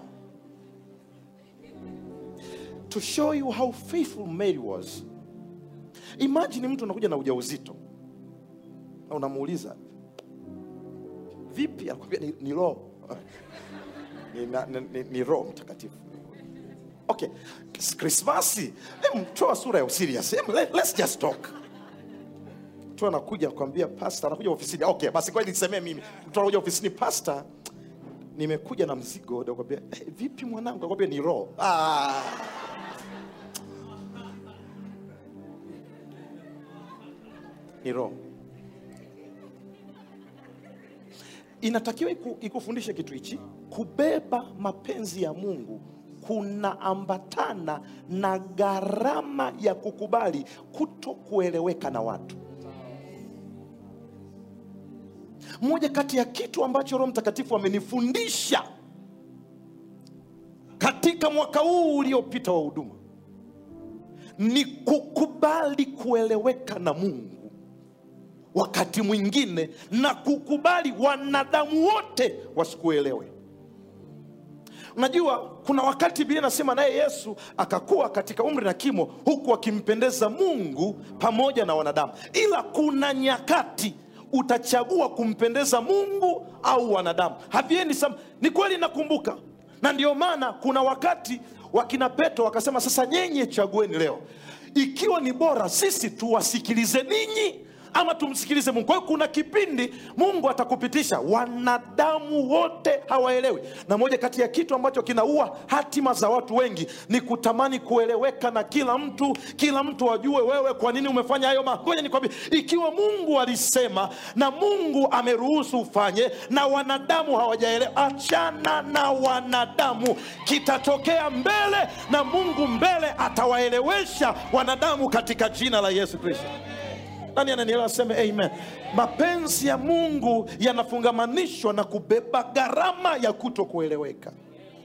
[SPEAKER 2] to show you how faithful Mary was, imagine mtu anakuja na ujauzito na unamuuliza vipi, anakuambia ni, ni roho ni, ni, ni roho mtakatifu. Okay, Krismasi, hem toa sura ya serious. Let, let's just talk. Tu anakuja kuambia pastor, anakuja ofisini. Okay, basi kwa nini nisemee mimi? Mtu anakuja ofisini, pastor, nimekuja na mzigo. Anakuambia hey, vipi mwanangu? Anakuambia ni roho. Ah. Ni roho. Inatakiwa ikufundishe kitu hichi. Kubeba mapenzi ya Mungu kunaambatana na gharama ya kukubali kuto kueleweka na watu. moja kati ya kitu ambacho Roho Mtakatifu amenifundisha katika mwaka huu uliopita wa huduma ni kukubali kueleweka na Mungu wakati mwingine, na kukubali wanadamu wote wasikuelewe. Unajua kuna wakati Biblia inasema naye Yesu akakuwa katika umri na kimo huku akimpendeza Mungu pamoja na wanadamu. Ila kuna nyakati utachagua kumpendeza Mungu au wanadamu. Haviendi sama. Ni kweli nakumbuka. Na ndio maana kuna wakati wakina Petro wakasema, sasa nyenye chagueni leo, ikiwa ni bora sisi tuwasikilize ninyi ama tumsikilize Mungu. Kwa hiyo kuna kipindi Mungu atakupitisha, wanadamu wote hawaelewi. Na moja kati ya kitu ambacho kinaua hatima za watu wengi ni kutamani kueleweka na kila mtu, kila mtu ajue wewe kwa nini umefanya hayo mambo. Ngoja nikwambie, ikiwa Mungu alisema na Mungu ameruhusu ufanye na wanadamu hawajaelewa, achana na wanadamu. Kitatokea mbele na Mungu mbele atawaelewesha wanadamu katika jina la Yesu Kristo. Nani ananielewa? Seme amen. Mapenzi ya Mungu yanafungamanishwa na kubeba gharama ya kutokueleweka.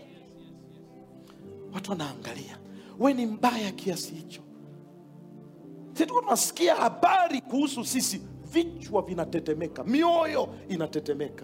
[SPEAKER 2] Watu wanaangalia, we ni mbaya kiasi hicho. Sisi tunasikia habari kuhusu sisi, vichwa vinatetemeka, mioyo inatetemeka.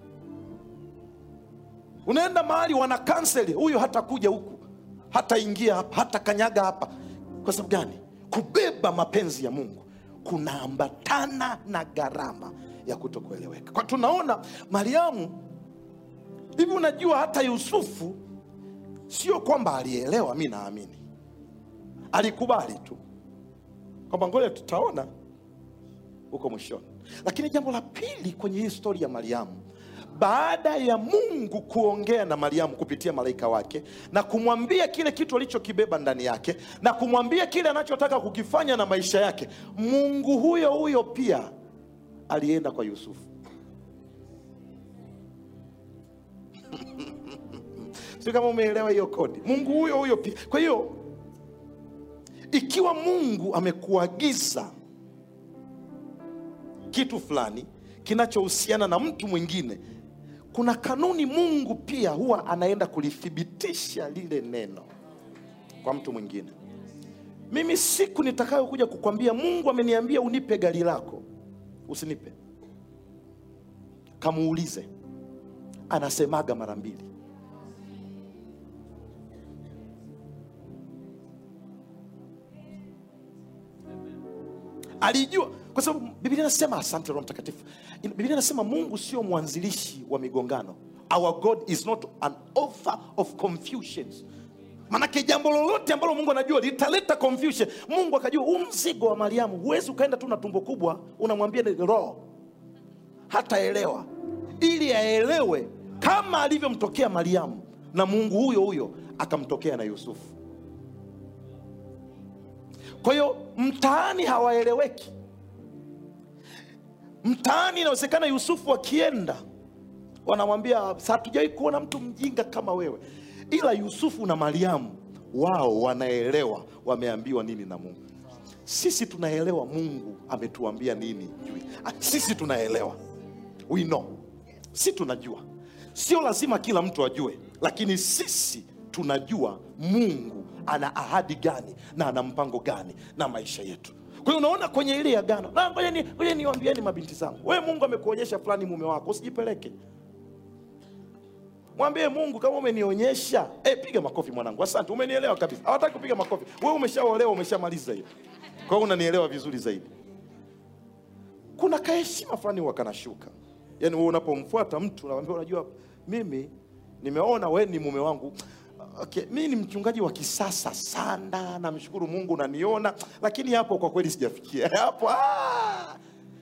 [SPEAKER 2] Unaenda mahali wana cancel, huyo hata kuja huku, hata ingia hapa, hata kanyaga hapa. Kwa sababu gani? Kubeba mapenzi ya Mungu kunaambatana na gharama ya kutokueleweka. Kwa tunaona Mariamu hivi, unajua hata Yusufu sio kwamba alielewa, mimi naamini alikubali tu kwamba ngoja tutaona huko mwishoni. Lakini jambo la pili kwenye hii story ya Mariamu, baada ya Mungu kuongea na Mariamu kupitia malaika wake na kumwambia kile kitu alichokibeba ndani yake na kumwambia kile anachotaka kukifanya na maisha yake, Mungu huyo huyo pia alienda kwa Yusufu. Sio kama umeelewa hiyo kodi. Mungu huyo huyo pia. Kwa hiyo ikiwa Mungu amekuagiza kitu fulani kinachohusiana na mtu mwingine, kuna kanuni Mungu pia huwa anaenda kulithibitisha lile neno kwa mtu mwingine. Mimi siku nitakayo kuja kukwambia Mungu ameniambia unipe gari lako, usinipe, kamuulize anasemaga mara mbili. Alijua, kwa sababu Biblia inasema, asante Roho Mtakatifu, Biblia inasema Mungu sio mwanzilishi wa migongano. Our God is not an author of confusions. Manake jambo lolote ambalo Mungu anajua litaleta confusion, Mungu akajua huu mzigo wa Mariamu huwezi ukaenda tu na tumbo kubwa unamwambia ni roho, hataelewa. Ili aelewe kama alivyomtokea Mariamu, na Mungu huyo huyo akamtokea na Yusufu. Kwa hiyo mtaani hawaeleweki. Mtaani inawezekana Yusufu akienda wanamwambia hatujai kuona mtu mjinga kama wewe. Ila Yusufu na Mariamu wao wanaelewa wameambiwa nini na Mungu. Sisi tunaelewa Mungu ametuambia nini. Sisi tunaelewa, we know, sisi tunajua. Sio lazima kila mtu ajue, lakini sisi tunajua Mungu ana ahadi gani na ana mpango gani na maisha yetu. Kwa hiyo unaona kwenye ile agano, na ngoja ni ngoja niwaambieni mabinti zangu, wewe Mungu amekuonyesha fulani mume wako, usijipeleke. Mwambie Mungu, kama umenionyesha, eh piga makofi mwanangu. Asante, umenielewa kabisa. Hawataki kupiga makofi. Wewe umeshaolewa, umeshamaliza hiyo. Kwa hiyo unanielewa vizuri zaidi. Kuna kaheshima fulani wakanashuka. Yaani wewe unapomfuata mtu unamwambia, unajua mimi nimeona wewe ni mume wangu. Okay, mimi ni mchungaji wa kisasa sana, namshukuru Mungu unaniona, lakini hapo kwa kweli sijafikia. Hapo ah!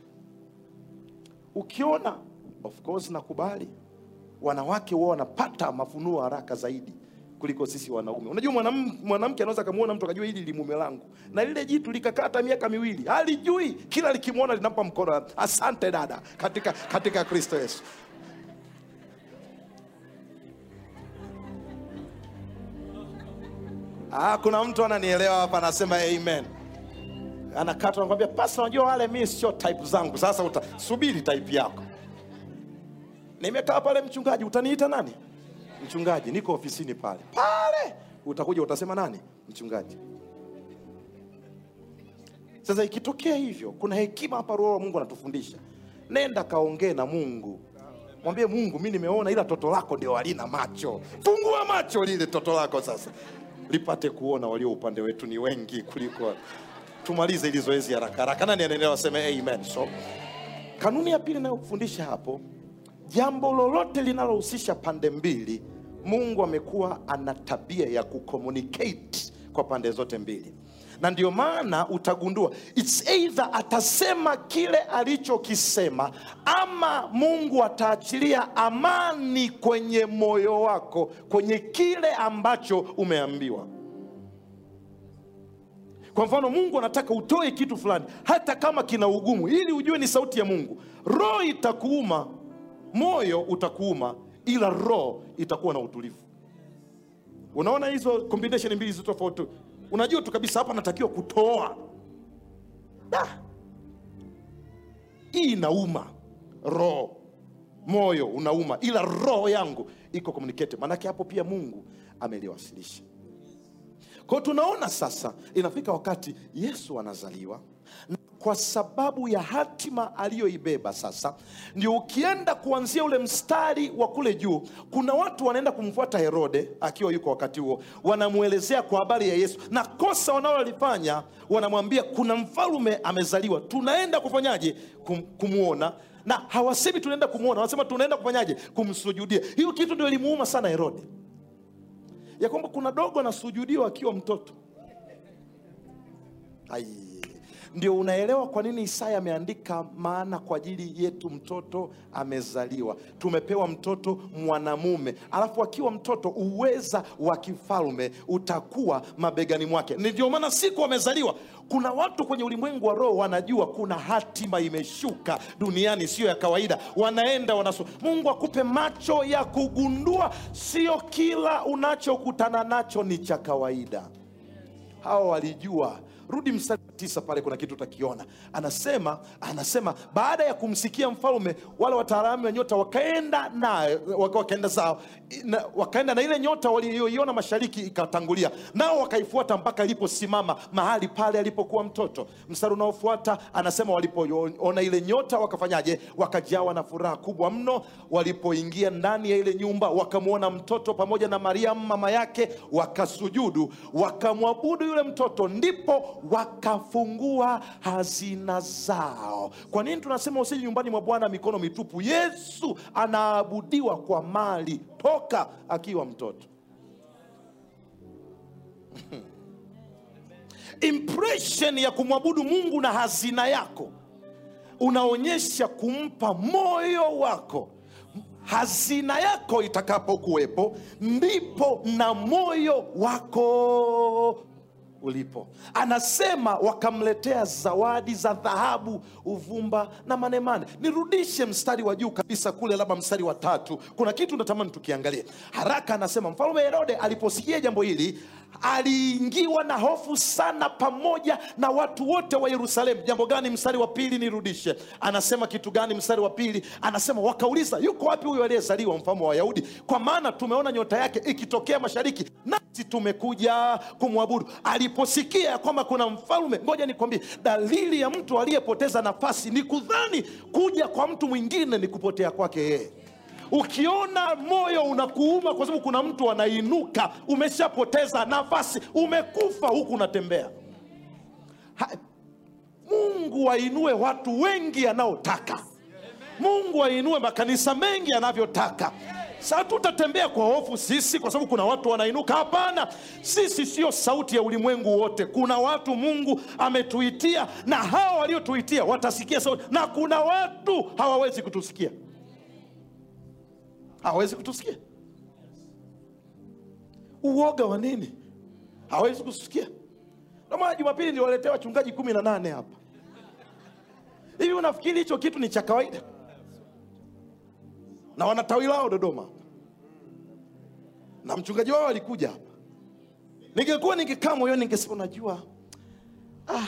[SPEAKER 2] Ukiona, of course nakubali. Wanawake wao wanapata mafunuo haraka zaidi kuliko sisi wanaume. Unajua mwanamke anaweza kumuona mtu akajua hili li mume langu, na lile jitu likakata miaka miwili halijui, kila likimuona linampa mkono, asante dada, katika katika Kristo Yesu. Ah, kuna mtu ananielewa hapa, anasema amen. Anakata anakuambia, pastor unajua wale mimi sio type zangu. Sasa utasubiri type yako. Nimekaa pale, mchungaji, utaniita nani? Mchungaji. Niko ofisini pale. Pale utakuja utasema nani? Mchungaji. Sasa ikitokea hivyo, kuna hekima hapa Roho wa Mungu anatufundisha. Nenda kaongee na Mungu. Mwambie Mungu, mimi nimeona ila toto lako ndio halina macho. Fungua macho lile toto lako sasa, lipate kuona. Walio upande wetu ni wengi kuliko. Tumalize ili zoezi haraka haraka. Nani anaelewa aseme amen? So kanuni ya pili ninayofundisha hapo, jambo lolote linalohusisha pande mbili, Mungu amekuwa ana tabia ya kucommunicate kwa pande zote mbili. Na ndio maana utagundua it's either atasema kile alichokisema, ama Mungu ataachilia amani kwenye moyo wako kwenye kile ambacho umeambiwa. Kwa mfano, Mungu anataka utoe kitu fulani hata kama kina ugumu, ili ujue ni sauti ya Mungu. Roho itakuuma, moyo utakuuma, ila roho itakuwa na utulivu. Unaona hizo combination mbili zito tofauti. Unajua tu kabisa hapa natakiwa kutoa. Da. Hii inauma. Roho, moyo unauma, ila roho yangu iko communicate. Maana hapo pia Mungu ameliwasilisha. Kwa tunaona sasa inafika wakati Yesu anazaliwa, na kwa sababu ya hatima aliyoibeba sasa, ndio ukienda kuanzia ule mstari wa kule juu, kuna watu wanaenda kumfuata Herode akiwa yuko wakati huo, wanamuelezea kwa habari ya Yesu, na kosa wanalolifanya wanamwambia kuna mfalme amezaliwa, tunaenda kufanyaje? Kum, kumuona. Na hawasemi tunaenda kumuona, wanasema tunaenda kufanyaje? Kumsujudia. Hiyo kitu ndio ilimuuma sana Herode, ya kwamba kuna dogo anasujudiwa akiwa mtoto. Ai, ndio unaelewa kwa nini Isaya ameandika, maana kwa ajili yetu mtoto amezaliwa, tumepewa mtoto mwanamume, alafu akiwa mtoto uweza wa kifalme utakuwa mabegani mwake. Ndio maana siku amezaliwa, kuna watu kwenye ulimwengu wa roho wanajua kuna hatima imeshuka duniani, sio ya kawaida. Wanaenda wanaso. Mungu akupe macho ya kugundua sio kila unachokutana nacho ni cha kawaida. Hao walijua. Rudi mstari tisa pale, kuna kitu utakiona. Anasema, anasema baada ya kumsikia mfalme, wale wataalamu wa nyota wakaenda na wakaenda zao, na, wakaenda na ile nyota walioiona mashariki ikatangulia, nao wakaifuata mpaka iliposimama mahali pale alipokuwa mtoto. Mstari unaofuata anasema walipoona ile nyota wakafanyaje? Wakajawa na furaha kubwa mno. Walipoingia ndani ya ile nyumba wakamwona mtoto pamoja na Mariamu mama yake, wakasujudu wakamwabudu yule mtoto, ndipo wakafungua hazina zao. Kwa nini tunasema usije nyumbani mwa Bwana mikono mitupu? Yesu anaabudiwa kwa mali toka akiwa mtoto. Impression ya kumwabudu Mungu na hazina yako unaonyesha kumpa moyo wako. Hazina yako itakapokuwepo, ndipo na moyo wako ulipo. Anasema wakamletea zawadi za dhahabu, uvumba na manemane. Nirudishe mstari wa juu kabisa kule, labda mstari wa tatu. Kuna kitu natamani tukiangalie haraka. Anasema mfalme Herode aliposikia jambo hili, aliingiwa na hofu sana pamoja na watu wote wa Yerusalemu. Jambo gani? Mstari wa pili nirudishe. Anasema kitu gani mstari wa pili? Anasema wakauliza, yuko wapi huyo aliyezaliwa mfalme wa Wayahudi? Kwa maana tumeona nyota yake ikitokea mashariki, nasi tumekuja kumwabudu. Aliposikia kwamba kuna mfalme, ngoja nikwambie, dalili ya mtu aliyepoteza nafasi ni kudhani kuja kwa mtu mwingine ni kupotea kwake yeye. Ukiona moyo unakuuma kwa sababu kuna mtu anainuka, umeshapoteza nafasi, umekufa huku unatembea. Ha, Mungu ainue watu wengi anaotaka. Mungu ainue makanisa mengi anavyotaka. Sasa tutatembea kwa hofu sisi kwa sababu kuna watu wanainuka? Hapana, sisi sio sauti ya ulimwengu wote. Kuna watu Mungu ametuitia, na hao waliotuitia watasikia sauti, na kuna watu hawawezi kutusikia. Hawezi kutusikia. Uoga wa nini? Hawezi kusikia. Ndio maana Jumapili niliwaletea wachungaji kumi na nane hapa. Hivi unafikiri hicho kitu ni cha kawaida? Na wanatawi lao Dodoma, na mchungaji wao alikuja hapa. Ningekuwa ningekaa moyoni ningesema unajua, ah,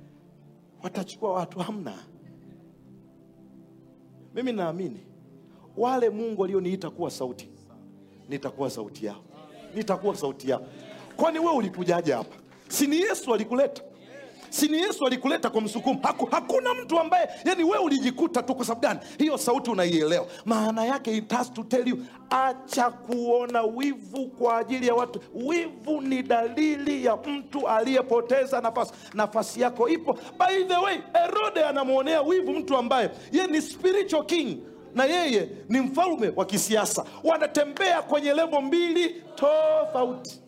[SPEAKER 2] watachukua watu. Hamna. Mimi naamini wale Mungu alioniita kuwa sauti, nitakuwa sauti yao, nitakuwa sauti yao. Kwani wewe ulikujaje hapa? Si ni Yesu alikuleta? Si ni Yesu alikuleta kwa msukumo? Haku, hakuna mtu ambaye, yani wewe ulijikuta tu. Kwa sababu gani? Hiyo sauti unaielewa. Maana yake it has to tell you, acha kuona wivu kwa ajili ya watu. Wivu ni dalili ya mtu aliyepoteza nafasi. Nafasi yako ipo. By the way, Herode anamuonea wivu mtu ambaye yeye ni spiritual king na yeye ni mfalme wa kisiasa. Wanatembea kwenye level mbili tofauti.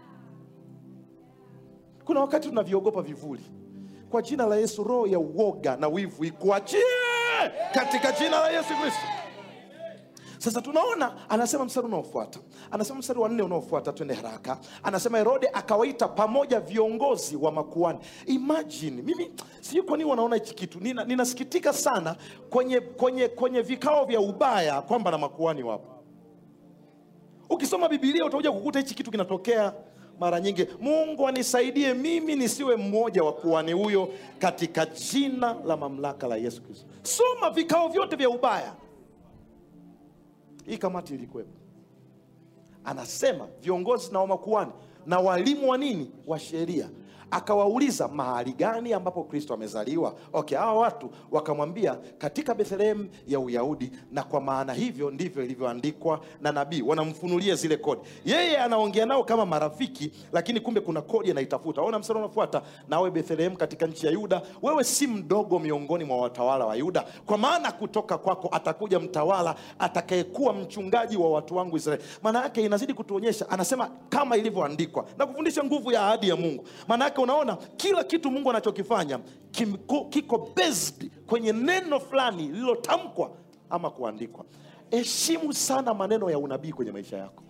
[SPEAKER 2] Kuna wakati tunaviogopa vivuli. Kwa jina la Yesu, roho ya uoga na wivu ikuachie katika jina la Yesu Kristo. Sasa tunaona anasema mstari unaofuata, anasema mstari wa nne unaofuata, twende haraka. Anasema Herode akawaita pamoja viongozi wa makuhani. Imagine, mimi sijui kwa nini wanaona hichi kitu. Nina, ninasikitika sana kwenye, kwenye, kwenye vikao vya ubaya kwamba na makuhani wapo. Ukisoma Biblia utakuja kukuta hichi kitu kinatokea mara nyingi. Mungu anisaidie mimi nisiwe mmoja wa kuhani huyo katika jina la mamlaka la Yesu Kristo. Soma vikao vyote vya ubaya. Hii kamati ilikuwepo. Anasema viongozi na makuhani na walimu wa nini? Wa sheria. Akawauliza mahali gani ambapo Kristo amezaliwa. Okay, hawa watu wakamwambia katika Bethlehem ya Uyahudi, na kwa maana hivyo ndivyo ilivyoandikwa na nabii. Wanamfunulia zile kodi. Yeye anaongea nao kama marafiki, lakini kumbe kuna kodi anaitafuta. Ona mstari unafuata, nawe Bethlehem katika nchi ya Yuda, wewe si mdogo miongoni mwa watawala wa Yuda, kwa maana kutoka kwako atakuja mtawala atakayekuwa mchungaji wa watu wangu Israeli. Maana yake inazidi kutuonyesha, anasema kama ilivyoandikwa, na kufundisha nguvu ya ahadi ya Mungu. Maana yake unaona kila kitu Mungu anachokifanya kiko based kwenye neno fulani lililotamkwa ama kuandikwa. Heshimu sana maneno ya unabii kwenye maisha yako.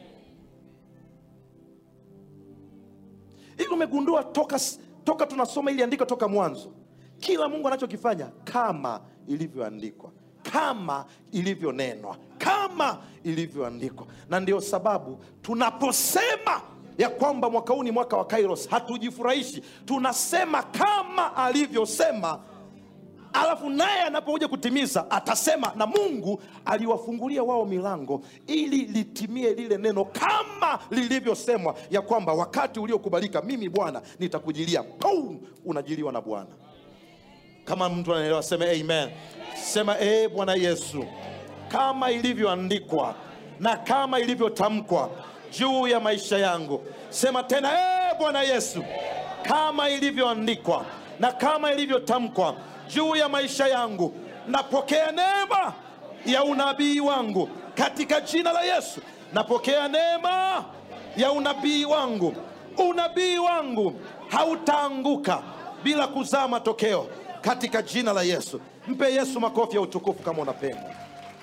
[SPEAKER 2] Ili umegundua toka, toka tunasoma ili andiko toka mwanzo, kila Mungu anachokifanya kama ilivyoandikwa, kama ilivyonenwa, kama ilivyoandikwa. Na ndio sababu tunaposema ya kwamba mwaka huu ni mwaka wa Kairos, hatujifurahishi. Tunasema kama alivyosema, alafu naye anapokuja kutimiza atasema, na Mungu aliwafungulia wao milango ili litimie lile neno kama lilivyosemwa, ya kwamba wakati uliokubalika mimi Bwana nitakujilia. Boom, unajiliwa na Bwana. Kama mtu anaelewa sema amen. Sema eh, Bwana Yesu, kama ilivyoandikwa na kama ilivyotamkwa juu ya maisha yangu. Sema tena, eh Bwana Yesu, kama ilivyoandikwa na kama ilivyotamkwa juu ya maisha yangu, napokea neema ya unabii wangu katika jina la Yesu. Napokea neema ya unabii wangu. Unabii wangu hautaanguka bila kuzaa matokeo katika jina la Yesu. Mpe Yesu makofi ya utukufu kama unapenda.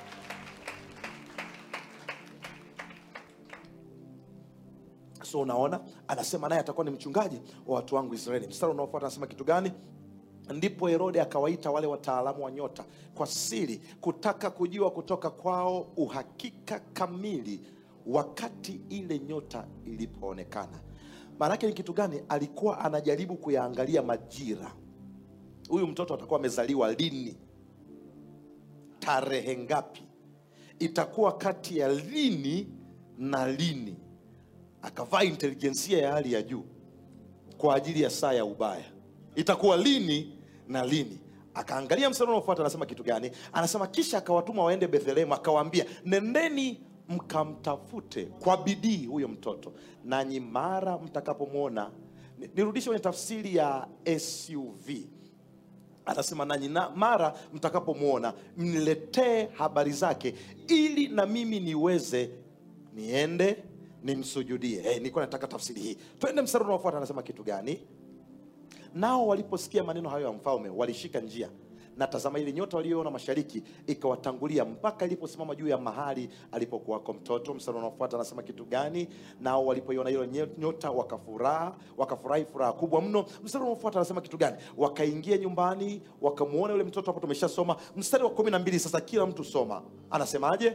[SPEAKER 2] So unaona, anasema naye atakuwa ni mchungaji wa watu wangu Israeli. Mstari unaofuata anasema kitu gani? Ndipo Herode akawaita wale wataalamu wa nyota kwa siri, kutaka kujua kutoka kwao uhakika kamili wakati ile nyota ilipoonekana. Maana yake ni kitu gani? Alikuwa anajaribu kuyaangalia majira. Huyu mtoto atakuwa amezaliwa lini? Tarehe ngapi? Itakuwa kati ya lini na lini? Akavaa intelijensia ya hali ya juu kwa ajili ya saa ya ubaya. Itakuwa lini na lini? Akaangalia mstari unaofuata anasema kitu gani? Anasema kisha akawatuma waende Bethlehem, akawaambia, nendeni mkamtafute kwa bidii huyo mtoto, nanyi mara mtakapomwona. Nirudishe kwenye tafsiri ya S U V. Anasema nanyi na mara mtakapomwona mniletee habari zake, ili na mimi niweze niende nimsujudie. Eh, niko nataka tafsiri hii. Twende mstari unaofuata anasema kitu gani? Nao waliposikia maneno hayo ya mfalme walishika njia, na tazama ile nyota walioona mashariki ikawatangulia mpaka iliposimama juu ya mahali alipokuwako mtoto. Mstari unaofuata anasema kitu gani? Nao walipoiona ile nyota wakafurahi, wakafurahi furaha kubwa mno. Mstari unaofuata anasema kitu gani? Wakaingia nyumbani wakamuona yule mtoto. Hapo tumeshasoma mstari wa kumi na mbili. Sasa kila mtu soma. Anasemaje?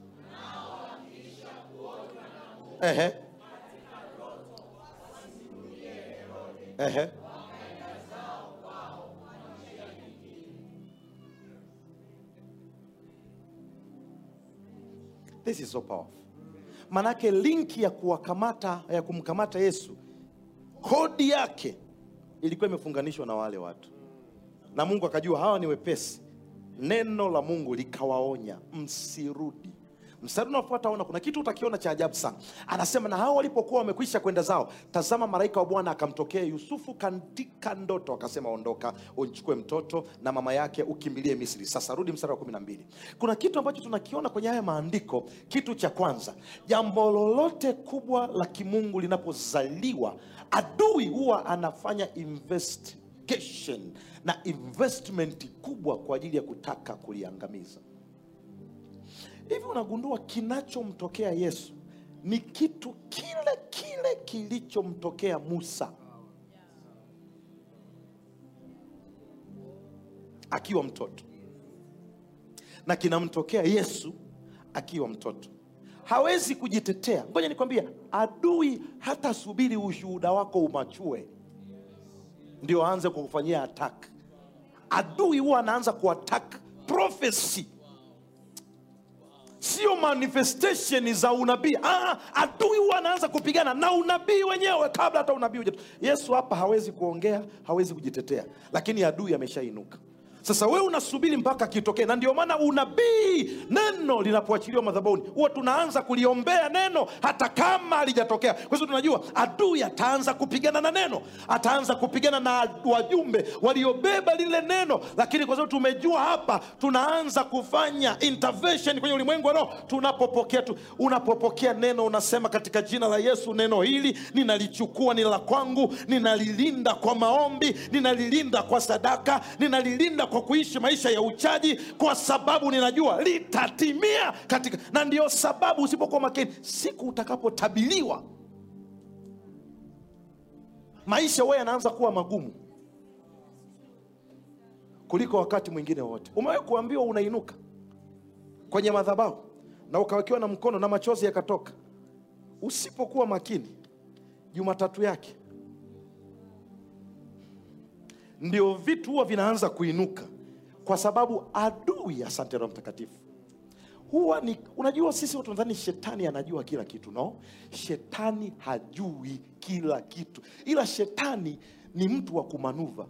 [SPEAKER 2] Ehe. Ehe. This is so powerful. Manake linki ya kuwakamata, ya kumkamata Yesu, kodi yake ilikuwa imefunganishwa na wale watu. Na Mungu akajua hawa ni wepesi. Neno la Mungu likawaonya, msirudi. Mstari unaofuata ona kuna kitu utakiona cha ajabu sana. Anasema na hao walipokuwa wamekwisha kwenda zao, tazama malaika wa Bwana akamtokea Yusufu katika ndoto, akasema ondoka, uchukue mtoto na mama yake ukimbilie Misri. Sasa rudi mstari wa kumi na mbili. Kuna kitu ambacho tunakiona kwenye haya maandiko. Kitu cha kwanza, jambo lolote kubwa la kimungu linapozaliwa, adui huwa anafanya investigation na investment kubwa kwa ajili ya kutaka kuliangamiza. Hivi unagundua kinachomtokea Yesu ni kitu kile kile kilichomtokea Musa akiwa mtoto, na kinamtokea Yesu akiwa mtoto. Hawezi kujitetea. Ngoja nikwambie, adui hata subiri ushuhuda wako umachue ndio aanze kukufanyia attack. Adui huwa anaanza kuattack prophecy, sio manifestation za unabii. Ah, adui huwa anaanza kupigana na unabii wenyewe kabla hata unabii hujatoka. Yesu hapa hawezi kuongea, hawezi kujitetea, lakini adui ameshainuka. Sasa wewe unasubiri mpaka kitokee. Na ndio maana unabii, neno linapoachiliwa madhabahuni, huwa tunaanza kuliombea neno hata kama halijatokea. Kwa sababu tunajua adui ataanza kupigana na neno, ataanza kupigana na wajumbe waliobeba lile neno. Lakini kwa sababu tumejua hapa, tunaanza kufanya intervention kwenye ulimwengu wa roho. Tunapopokea tu, unapopokea neno unasema katika jina la Yesu, neno hili ninalichukua, ni la kwangu, ninalilinda kwa maombi, ninalilinda kwa sadaka, ninalilinda kwa kuishi maisha ya uchaji, kwa sababu ninajua litatimia katika. Na ndio sababu usipokuwa makini, siku utakapotabiliwa maisha wewe yanaanza kuwa magumu kuliko wakati mwingine wote. Umewahi kuambiwa unainuka kwenye madhabahu na ukawekewa na mkono na machozi yakatoka? Usipokuwa makini, Jumatatu yake ndio vitu huwa vinaanza kuinuka, kwa sababu adui, asante Roho Mtakatifu, huwa ni, unajua sisi watu nadhani shetani anajua kila kitu. No, shetani hajui kila kitu, ila shetani ni mtu wa kumanuva.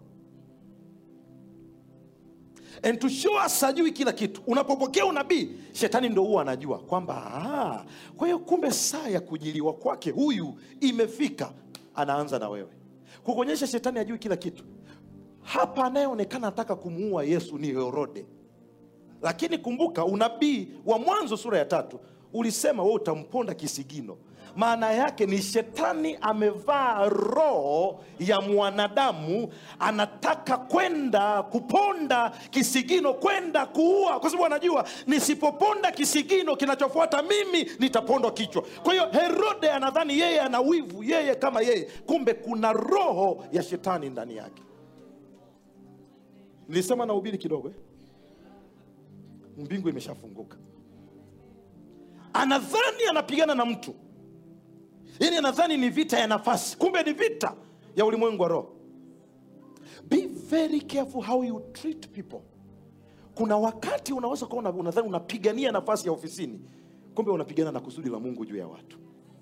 [SPEAKER 2] And to show us hajui kila kitu, unapopokea unabii, shetani ndio huwa anajua kwamba ah, kwa hiyo kumbe saa ya kujiliwa kwake huyu imefika. Anaanza na wewe kukuonyesha shetani hajui kila kitu. Hapa anayeonekana anataka kumuua Yesu ni Herode. Lakini kumbuka unabii wa Mwanzo sura ya tatu ulisema wewe utamponda kisigino. Maana yake ni shetani amevaa roho ya mwanadamu, anataka kwenda kuponda kisigino, kwenda kuua, kwa sababu anajua nisipoponda kisigino kinachofuata mimi nitapondwa kichwa. Kwa hiyo Herode anadhani yeye ana wivu, yeye kama yeye, kumbe kuna roho ya shetani ndani yake. Nilisema na ubiri kidogo eh? Mbingu imeshafunguka. Anadhani anapigana na mtu, yaani anadhani ni vita ya nafasi, kumbe ni vita ya ulimwengu wa roho. Be very careful how you treat people. Kuna wakati unaweza kuona unadhani unapigania nafasi ya ofisini, kumbe unapigana na kusudi la Mungu juu ya watu.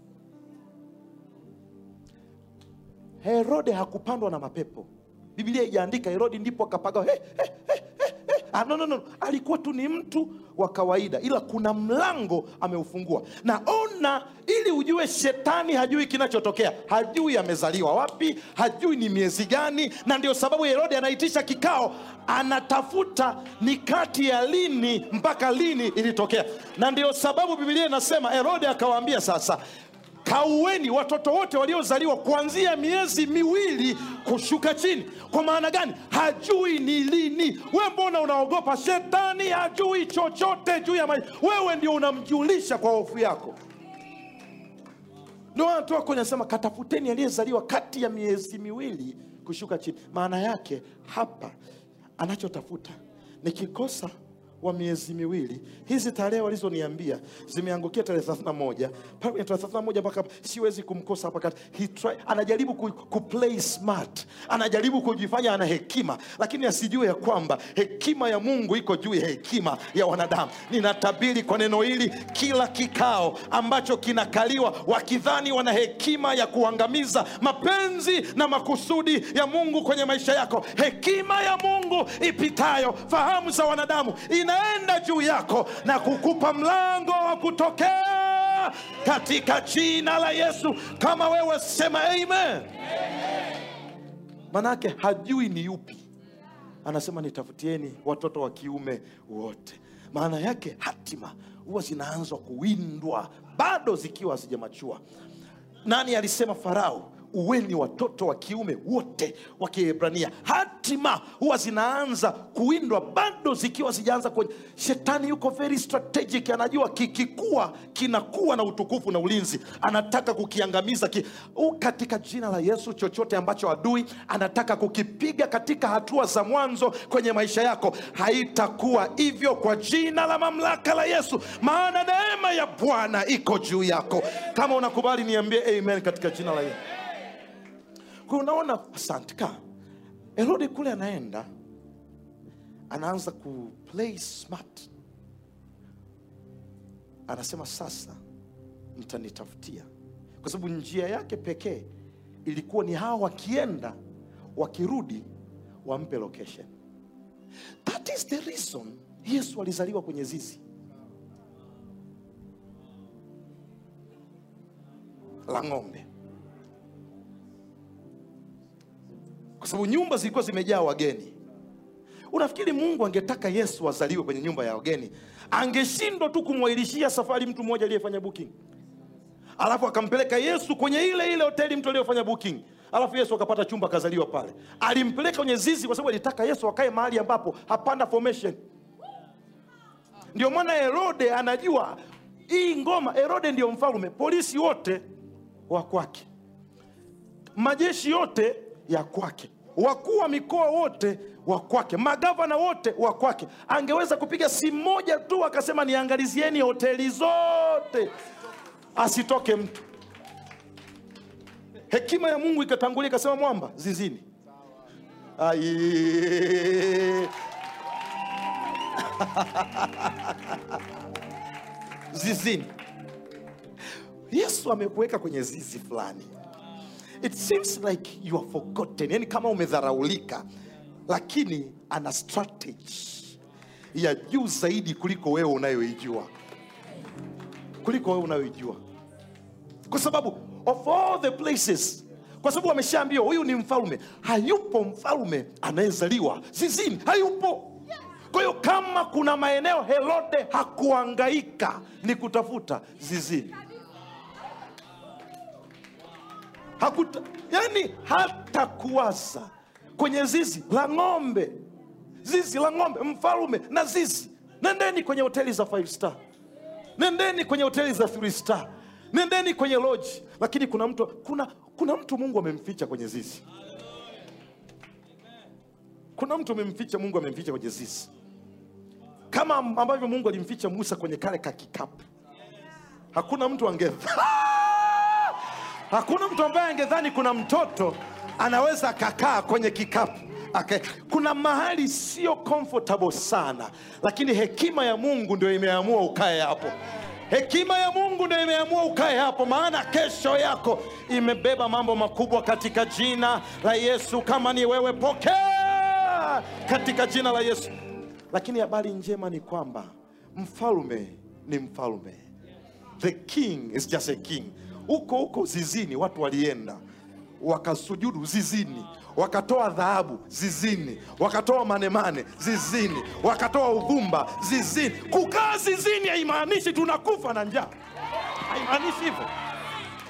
[SPEAKER 2] Herode hakupandwa na mapepo. Biblia ijaandika Herode ndipo akapaga hey, hey, hey, hey, hey. Ah, no, no, no. Alikuwa tu ni mtu wa kawaida, ila kuna mlango ameufungua. Na ona, ili ujue shetani hajui kinachotokea, hajui amezaliwa wapi, hajui ni miezi gani. Na ndio sababu Herode anaitisha kikao, anatafuta ni kati ya lini mpaka lini ilitokea. Na ndio sababu Biblia inasema Herode akawaambia, sasa kaueni watoto wote waliozaliwa kuanzia miezi miwili kushuka chini. Kwa maana gani? Hajui ni lini. Wewe mbona unaogopa? Shetani hajui chochote juu ya maisha. Wewe ndio unamjulisha kwa hofu yako. Ndio watu wako wanasema katafuteni aliyezaliwa kati ya miezi miwili kushuka chini. Maana yake hapa anachotafuta, nikikosa wa miezi miwili. Hizi tarehe walizoniambia zimeangukia tarehe thelathini na moja. Pale tarehe thelathini na moja mpaka siwezi kumkosa hapa kati. He try, anajaribu ku, ku play smart. Anajaribu kujifanya ana hekima, lakini asijue ya kwamba hekima ya Mungu iko juu ya hekima ya wanadamu. Ninatabiri kwa neno hili, kila kikao ambacho kinakaliwa wakidhani wana hekima ya kuangamiza mapenzi na makusudi ya Mungu kwenye maisha yako, hekima ya Mungu ipitayo fahamu za wanadamu inaenda juu yako na kukupa mlango wa kutokea katika jina la Yesu. Kama wewe sema amen, amen. Manake hajui ni yupi. Anasema nitafutieni watoto wa kiume wote. Maana yake hatima huwa zinaanza kuwindwa bado zikiwa hazijamachua. Nani alisema? Farao, uweni watoto wa kiume wote wa Kiebrania. Hatima huwa zinaanza kuwindwa bado zikiwa zijaanza kwenye. Shetani yuko very strategic, anajua kikikuwa kinakuwa na utukufu na ulinzi, anataka kukiangamiza ki. Katika jina la Yesu, chochote ambacho adui anataka kukipiga katika hatua za mwanzo kwenye maisha yako, haitakuwa hivyo kwa jina la mamlaka la Yesu, maana neema ya Bwana iko juu yako. Kama unakubali niambie amen katika jina la Yesu. Kwa unaona, asante ka Herode kule anaenda, anaanza ku play smart. Anasema sasa mtanitafutia, kwa sababu njia yake pekee ilikuwa ni hao wakienda wakirudi wampe location. That is the reason Yesu alizaliwa kwenye zizi la ng'ombe, kwa sababu nyumba zilikuwa zimejaa wageni. Unafikiri Mungu angetaka Yesu azaliwe kwenye nyumba ya wageni, angeshindwa tu kumwailishia safari mtu mmoja aliyefanya booking, alafu akampeleka Yesu kwenye ile ile hoteli mtu aliyefanya booking, alafu Yesu akapata chumba akazaliwa pale? Alimpeleka kwenye zizi kwa sababu alitaka Yesu akae mahali ambapo hapana formation. Ndio maana Herode anajua hii ngoma. Herode ndio mfalme, polisi wote wa kwake, majeshi yote ya kwake, wakuu wa mikoa wote wa kwake, magavana wote wa kwake. Angeweza kupiga simu moja tu akasema niangalizieni hoteli zote, asitoke mtu. Hekima ya Mungu ikatangulia ikasema mwamba zizini. Ai zizini. Yesu amekuweka kwenye zizi fulani. It seems like you are forgotten. Yani kama umedharaulika, lakini ana strategy ya juu zaidi kuliko wewe unayoijua. Kuliko wewe unayoijua. Kwa sababu of all the places, kwa sababu ameshaambia huyu ni mfalme. Hayupo mfalme anayezaliwa zizini, hayupo. Kwa hiyo kama kuna maeneo Herode hakuangaika ni kutafuta zizini. Hakuta, yani hata kuwasa kwenye zizi la ng'ombe. Zizi la ng'ombe, mfalme na zizi. Nendeni kwenye hoteli za five star. Nendeni kwenye hoteli za three star. Nendeni kwenye lodge. Lakini kuna mtu kuna kuna mtu Mungu amemficha kwenye zizi. Kuna mtu amemficha, Mungu amemficha kwenye zizi. Kama ambavyo Mungu alimficha Musa kwenye kale ka kikapu. Hakuna mtu angedhani Hakuna mtu ambaye angedhani kuna mtoto anaweza kakaa kwenye kikapu. Okay. Kuna mahali sio comfortable sana, lakini hekima ya Mungu ndio imeamua ukae hapo. Hekima ya Mungu ndio imeamua ukae hapo, maana kesho yako imebeba mambo makubwa katika jina la Yesu. Kama ni wewe, pokea katika jina la Yesu. Lakini habari njema ni kwamba mfalme ni mfalme. The king is just a king. Huko huko zizini watu walienda wakasujudu zizini, wakatoa dhahabu zizini, wakatoa manemane zizini, wakatoa uvumba zizini. Kukaa zizini haimaanishi tunakufa na njaa. Haimaanishi hivyo.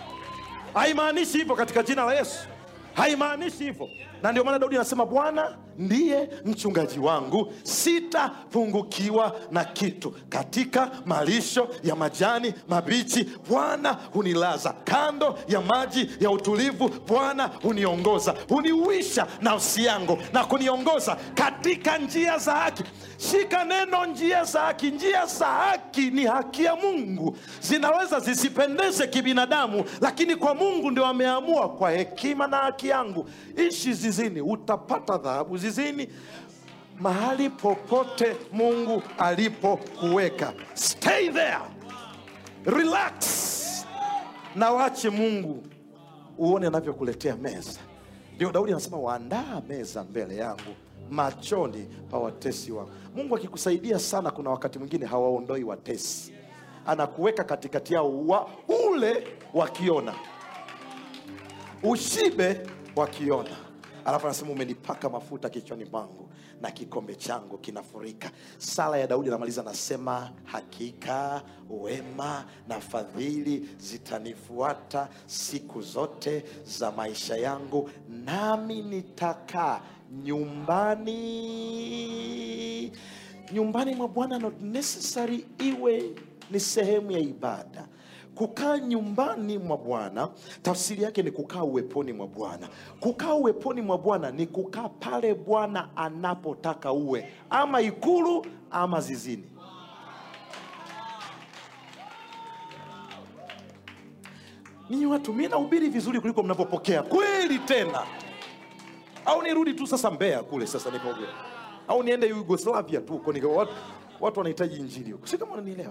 [SPEAKER 2] Haimaanishi hivyo katika jina la Yesu. Haimaanishi hivyo. Na ndio maana Daudi anasema Bwana ndiye mchungaji wangu, sitapungukiwa na kitu. Katika malisho ya majani mabichi Bwana hunilaza, kando ya maji ya utulivu Bwana huniongoza. Huniuisha nafsi yangu na kuniongoza katika njia za haki. Shika neno njia za haki. Njia za haki ni haki ya Mungu. Zinaweza zisipendeze kibinadamu, lakini kwa Mungu ndio ameamua, kwa hekima na haki yangu ishi zizini, utapata dhahabu zizini. Mahali popote Mungu alipokuweka, stay there, relax, na wache Mungu uone anavyokuletea meza. Ndio Daudi anasema, waandaa meza mbele yangu machoni pa watesi wangu. Mungu akikusaidia sana, kuna wakati mwingine hawaondoi watesi, anakuweka katikati yao, wa ule wakiona, ushibe wakiona. Alafu anasema, umenipaka mafuta kichwani mwangu na kikombe changu kinafurika. Sala ya Daudi anamaliza anasema, hakika wema na fadhili zitanifuata siku zote za maisha yangu, nami nitakaa nyumbani nyumbani mwa Bwana. Not necessary iwe ni sehemu ya ibada. Kukaa nyumbani mwa Bwana tafsiri yake ni kukaa uweponi mwa Bwana. Kukaa uweponi mwa Bwana ni kukaa pale Bwana anapotaka uwe, ama ikulu ama zizini. Ninyi watu, mimi nahubiri vizuri kuliko mnapopokea kweli tena. Au nirudi tu sasa Mbeya kule sasa nipoge, au niende Yugoslavia tu huko, niko watu watu wanahitaji injili huko. Si kama unanielewa?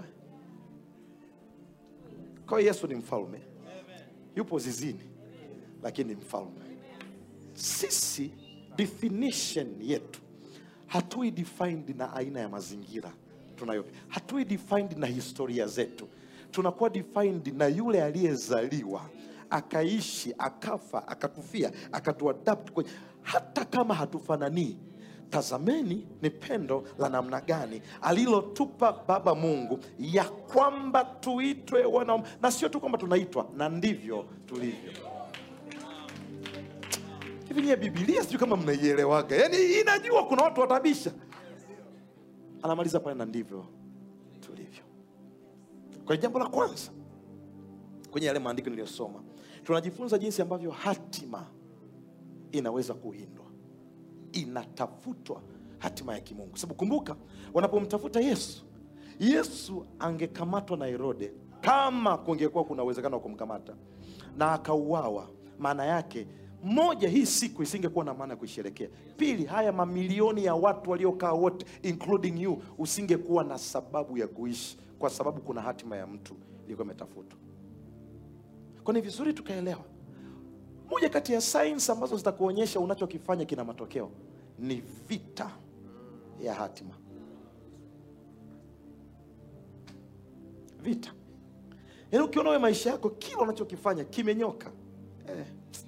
[SPEAKER 2] Kwa Yesu ni mfalme, yupo zizini, lakini ni mfalme. Sisi definition yetu hatui defined na aina ya mazingira tunayo, hatui defined na historia zetu. Tunakuwa defined na yule aliyezaliwa, akaishi, akafa, akatufia, akatuadapt kwenye, hata kama hatufanani. Tazameni ni pendo la namna gani alilotupa Baba Mungu, ya kwamba tuitwe wana, na sio tu kwamba tunaitwa, na ndivyo tulivyo. Hivi ni Biblia, sio kama mnaielewaga. Yaani inajua kuna watu watabisha. Anamaliza pale, na ndivyo tulivyo. Kwa jambo la kwanza kwenye yale maandiko niliyosoma, tunajifunza jinsi ambavyo hatima inaweza kuhindwa, inatafutwa hatima ya kimungu. Sababu kumbuka, wanapomtafuta Yesu, Yesu angekamatwa na Herode, kama kungekuwa kuna uwezekano wa kumkamata, na akauawa. Maana yake moja, hii siku isingekuwa na maana ya kuisherehekea. Pili, haya mamilioni ya watu waliokaa wote including you, usingekuwa na sababu ya kuishi, kwa sababu kuna hatima ya mtu ilikuwa imetafutwa. Kwa ni vizuri tukaelewa, moja kati ya signs ambazo zitakuonyesha unachokifanya kina matokeo ni vita ya hatima. Vita. Yaani ukiona wewe maisha yako kila unachokifanya kimenyoka, eh,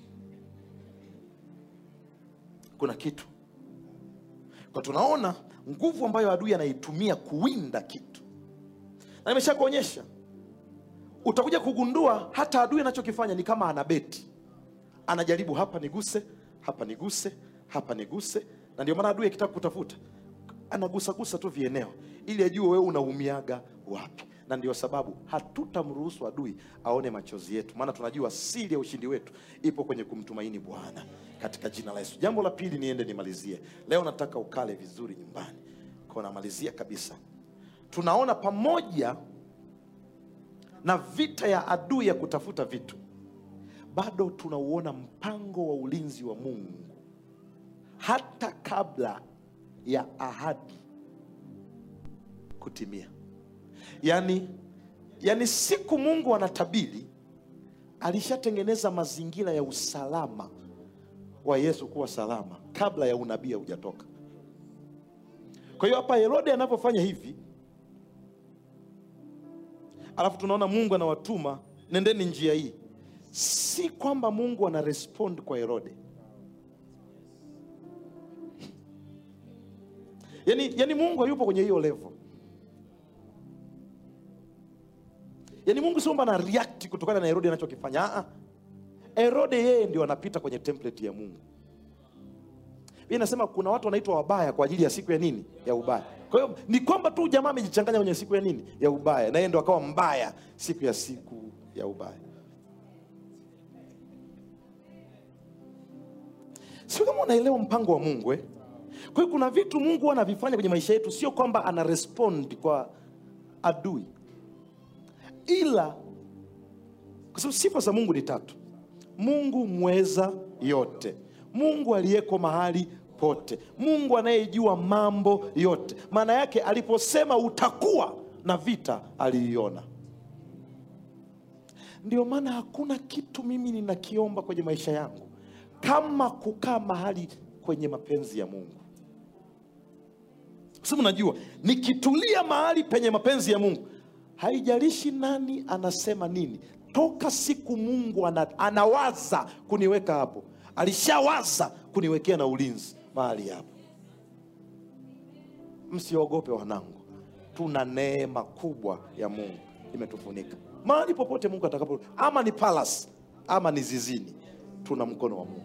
[SPEAKER 2] kuna kitu. Kwa tunaona nguvu ambayo adui anaitumia kuwinda kitu. Na nimeshakuonyesha, utakuja kugundua hata adui anachokifanya ni kama anabeti. Anajaribu hapa niguse, hapa niguse, hapa niguse. Na ndio maana adui akitaka kutafuta, anagusa gusa tu vieneo ili ajue wewe unaumiaga wapi. Na ndio sababu hatutamruhusu adui aone machozi yetu, maana tunajua siri ya ushindi wetu ipo kwenye kumtumaini Bwana, katika jina la Yesu. Jambo la pili, niende nimalizie. Leo nataka ukale vizuri nyumbani. Kwa namalizia kabisa, tunaona pamoja na vita ya adui ya kutafuta vitu, bado tunauona mpango wa ulinzi wa Mungu hata kabla ya ahadi kutimia. Yani, yani siku Mungu anatabiri, alishatengeneza mazingira ya usalama wa Yesu kuwa salama kabla ya unabii hujatoka. Kwa hiyo hapa Herode anapofanya hivi, alafu tunaona Mungu anawatuma, nendeni njia hii. Si kwamba Mungu ana respond kwa Herode. Yani, yani Mungu hayupo kwenye hiyo level. Yani Mungu sio kwamba ana react kutokana na Herode anachokifanya. Ah, Herode yeye ndio anapita kwenye template ya Mungu. Biblia inasema kuna watu wanaitwa wabaya kwa ajili ya siku ya nini? Ya ubaya. Kwa hiyo ni kwamba tu jamaa amejichanganya kwenye siku ya nini? Ya ubaya. Na yeye ndo akawa mbaya siku ya siku ya ubaya. Sio kama unaelewa mpango wa Mungu eh? Kwa hiyo kuna vitu Mungu anavifanya kwenye maisha yetu, sio kwamba ana respond kwa adui. Ila kwa sababu sifa za Mungu ni tatu. Mungu mweza yote, Mungu aliyeko mahali pote, Mungu anayejua mambo yote. Maana yake aliposema utakuwa na vita, aliiona. Ndio maana hakuna kitu mimi ninakiomba kwenye maisha yangu kama kukaa mahali kwenye mapenzi ya Mungu. Sasa unajua, nikitulia mahali penye mapenzi ya Mungu, haijalishi nani anasema nini. Toka siku Mungu ana, anawaza kuniweka hapo, alishawaza kuniwekea na ulinzi mahali hapo. Msiogope wanangu, tuna neema kubwa ya Mungu imetufunika. Mahali popote Mungu atakapo, ama ni palace ama ni zizini, tuna mkono wa Mungu.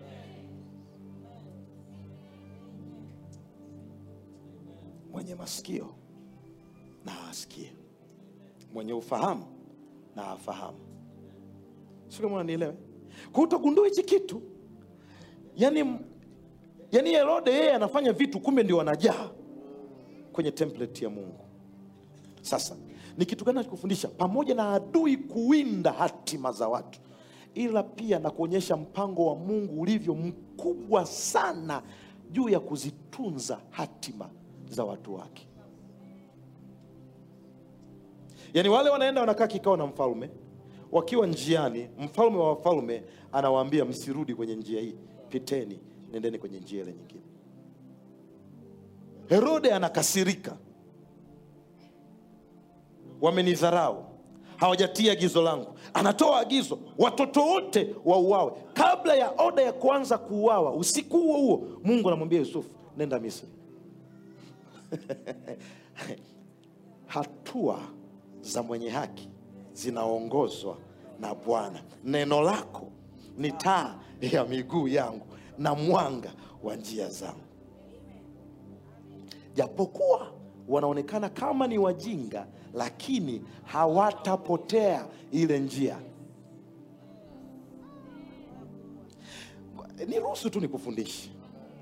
[SPEAKER 2] Mwenye masikio na asikie, mwenye ufahamu na afahamu. Sio kama unanielewa? Kwa utagundua hichi kitu, yani yani Herode yeye anafanya vitu, kumbe ndio anajaa kwenye template ya Mungu. Sasa ni kitu gani nakufundisha? Pamoja na adui kuwinda hatima za watu, ila pia na kuonyesha mpango wa Mungu ulivyo mkubwa sana juu ya kuzitunza hatima za watu wake. Yani wale wanaenda wanakaa kikao na mfalme, wakiwa njiani mfalme wa wafalme anawaambia msirudi kwenye njia hii, piteni nendeni kwenye njia ile nyingine. Herode anakasirika, wamenidharau, hawajatia agizo langu. Anatoa agizo watoto wote wauawe. Kabla ya oda ya kwanza kuuawa, usiku huo huo Mungu anamwambia Yusufu, nenda Misri. Hatua za mwenye haki zinaongozwa na Bwana. Neno lako ni taa ya miguu yangu na mwanga wa njia zangu. Japokuwa wanaonekana kama ni wajinga, lakini hawatapotea ile njia. Niruhusu tu nikufundishe.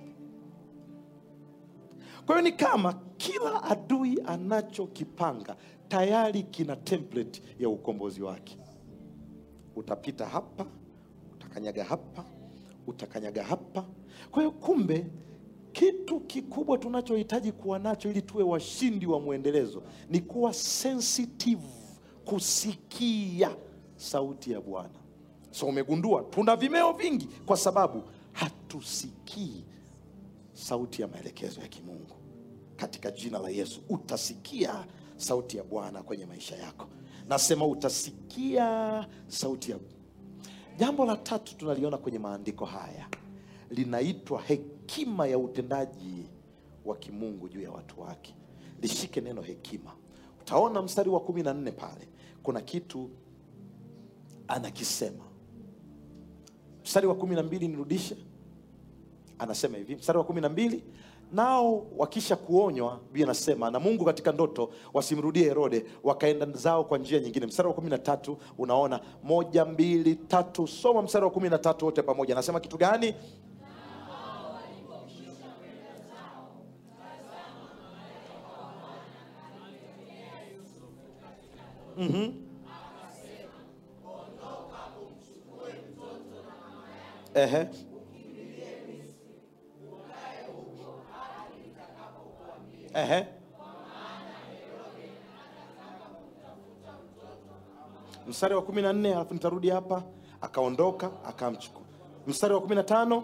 [SPEAKER 2] Kwa hiyo ni kama kila adui anachokipanga tayari kina template ya ukombozi wake. Utapita hapa, utakanyaga hapa, utakanyaga hapa. Kwa hiyo kumbe kitu kikubwa tunachohitaji kuwa nacho ili tuwe washindi wa muendelezo ni kuwa sensitive, kusikia sauti ya Bwana. So umegundua tuna vimeo vingi kwa sababu hatusikii sauti ya maelekezo ya kimungu. Katika jina la Yesu utasikia sauti ya Bwana kwenye maisha yako. Nasema utasikia sauti ya. Jambo la tatu tunaliona kwenye maandiko haya, linaitwa hekima ya utendaji wa kimungu juu ya watu wake. Lishike neno hekima. Utaona mstari wa kumi na nne pale kuna kitu anakisema. Mstari wa kumi na mbili nirudishe. Anasema hivi, mstari wa kumi na mbili, nao wakisha kuonywa, Biblia inasema na Mungu katika ndoto wasimrudie Herode, wakaenda zao kwa njia nyingine. Mstari wa kumi na tatu unaona moja mbili tatu, soma mstari wa kumi na tatu wote pamoja. Anasema kitu gani? Mhm. Ehe. Ehe. Mstari wa kumi na nne, alafu nitarudi hapa. Akaondoka akamchukua. Mstari wa kumi na tano,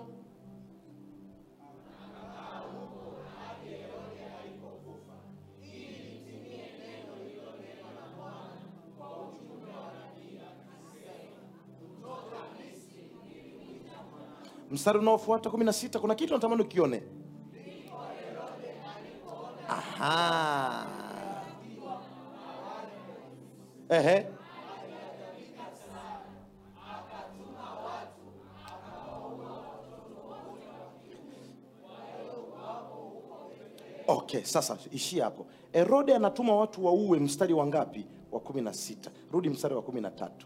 [SPEAKER 2] mstari unaofuata kumi na sita, kuna kitu natamani ukione. Aha. Ehe. Okay, sasa ishia hapo. Herode anatuma watu waue, mstari wa ngapi? Wa kumi na sita. Rudi mstari wa kumi na tatu.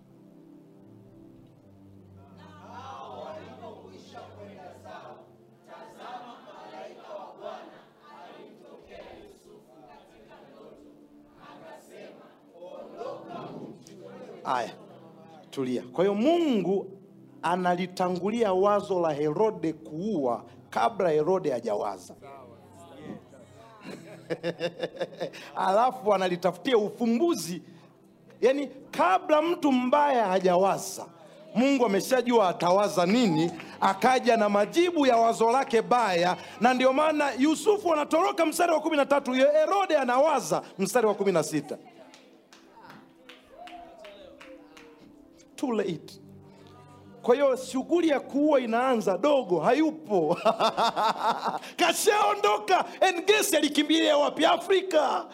[SPEAKER 2] Aya, tulia. Kwa hiyo Mungu analitangulia wazo la Herode kuua kabla Herode hajawaza. Alafu analitafutia ufumbuzi. Yaani kabla mtu mbaya hajawaza, Mungu ameshajua atawaza nini, akaja na majibu ya wazo lake baya. Na ndio maana Yusufu anatoroka mstari wa kumi na tatu, Herode anawaza mstari wa kumi na sita. Too late. Kwa hiyo shughuli ya kuua inaanza, dogo hayupo. Kashaondoka. And guess alikimbilia wapi? Afrika.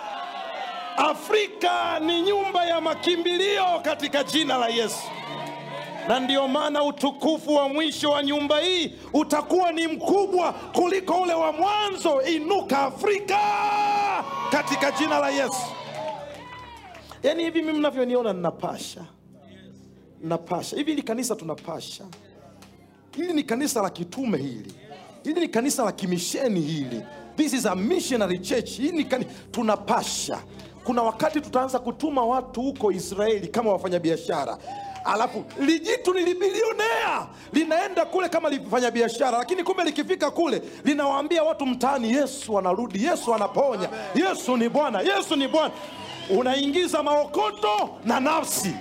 [SPEAKER 2] Afrika ni nyumba ya makimbilio katika jina la Yesu. Na ndio maana utukufu wa mwisho wa nyumba hii utakuwa ni mkubwa kuliko ule wa mwanzo. Inuka Afrika katika jina la Yesu. Yaani hivi mimi mnavyoniona ninapasha. Napasha. Hivi ni kanisa tunapasha. Hili ni kanisa la kitume hili. Hili ni kanisa la kimisheni hili. This is a missionary church. Hili ni kanisa tunapasha. Kuna wakati tutaanza kutuma watu huko Israeli kama wafanyabiashara. Alafu lijitu ni bilionea, linaenda kule kama lifanya biashara, lakini kumbe likifika kule linawaambia watu mtaani Yesu anarudi, Yesu anaponya, Yesu ni Bwana, Yesu ni Bwana. Unaingiza maokoto na nafsi.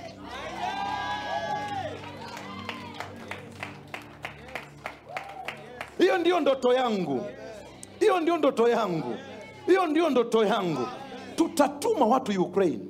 [SPEAKER 2] Hiyo ndio ndoto yangu. Hiyo ndio ndoto yangu. Hiyo ndio ndoto yangu. Tutatuma watu Ukraine.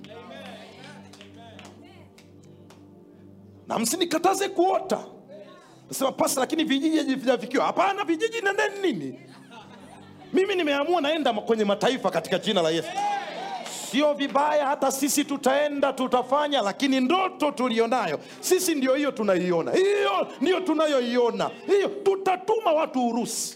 [SPEAKER 2] Na msinikataze kuota. Nasema pasa, lakini vijiji havijafikiwa. Hapana, vijiji nendeni nini? Mimi nimeamua naenda kwenye mataifa katika jina la Yesu. Sio vibaya, hata sisi tutaenda, tutafanya, lakini ndoto tulionayo sisi ndio hiyo tunaiona. Hiyo ndio tunayoiona. Hiyo tutatuma watu Urusi.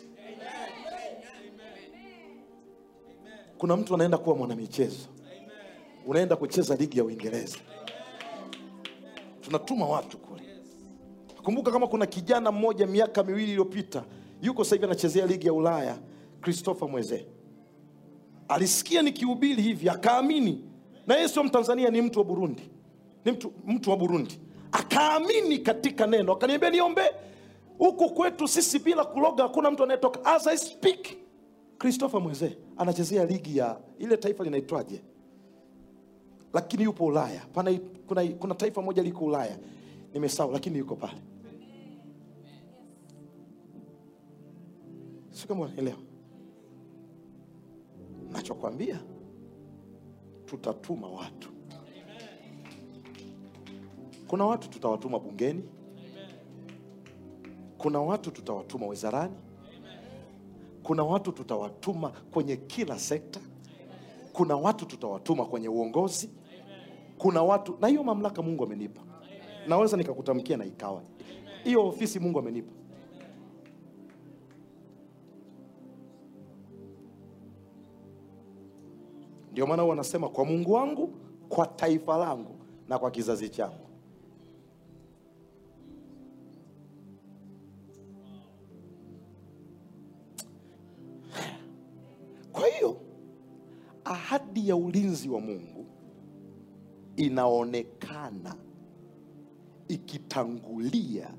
[SPEAKER 2] Kuna mtu anaenda kuwa mwanamichezo. Unaenda kucheza ligi ya Uingereza. Tunatuma watu kule. Kumbuka kama kuna kijana mmoja miaka miwili iliyopita yuko sasa hivi anachezea ligi ya Ulaya, Christopher Mweze. Alisikia nikihubiri hivi akaamini. Na yeye sio Mtanzania, ni mtu wa Burundi. Ni mtu mtu wa Burundi. Akaamini katika neno. Akaniambia niombe. Huko kwetu sisi bila kuloga hakuna mtu anayetoka. As I speak, Christopher Mweze anachezea ligi ya ile taifa linaitwaje? Lakini yupo Ulaya. Pana kuna kuna taifa moja liko Ulaya. Nimesahau lakini yuko pale. Sio kama unaelewa. Nachokwambia tutatuma watu. Kuna watu tutawatuma bungeni. Kuna watu tutawatuma wizarani. Kuna watu tutawatuma kwenye kila sekta. Kuna watu tutawatuma kwenye uongozi. Kuna watu, na hiyo mamlaka Mungu amenipa. Naweza nikakutamkia na ikawa. Hiyo ofisi Mungu amenipa. Ndio maana wanasema kwa Mungu wangu, kwa taifa langu na kwa kizazi changu. Kwa hiyo ahadi ya ulinzi wa Mungu inaonekana ikitangulia.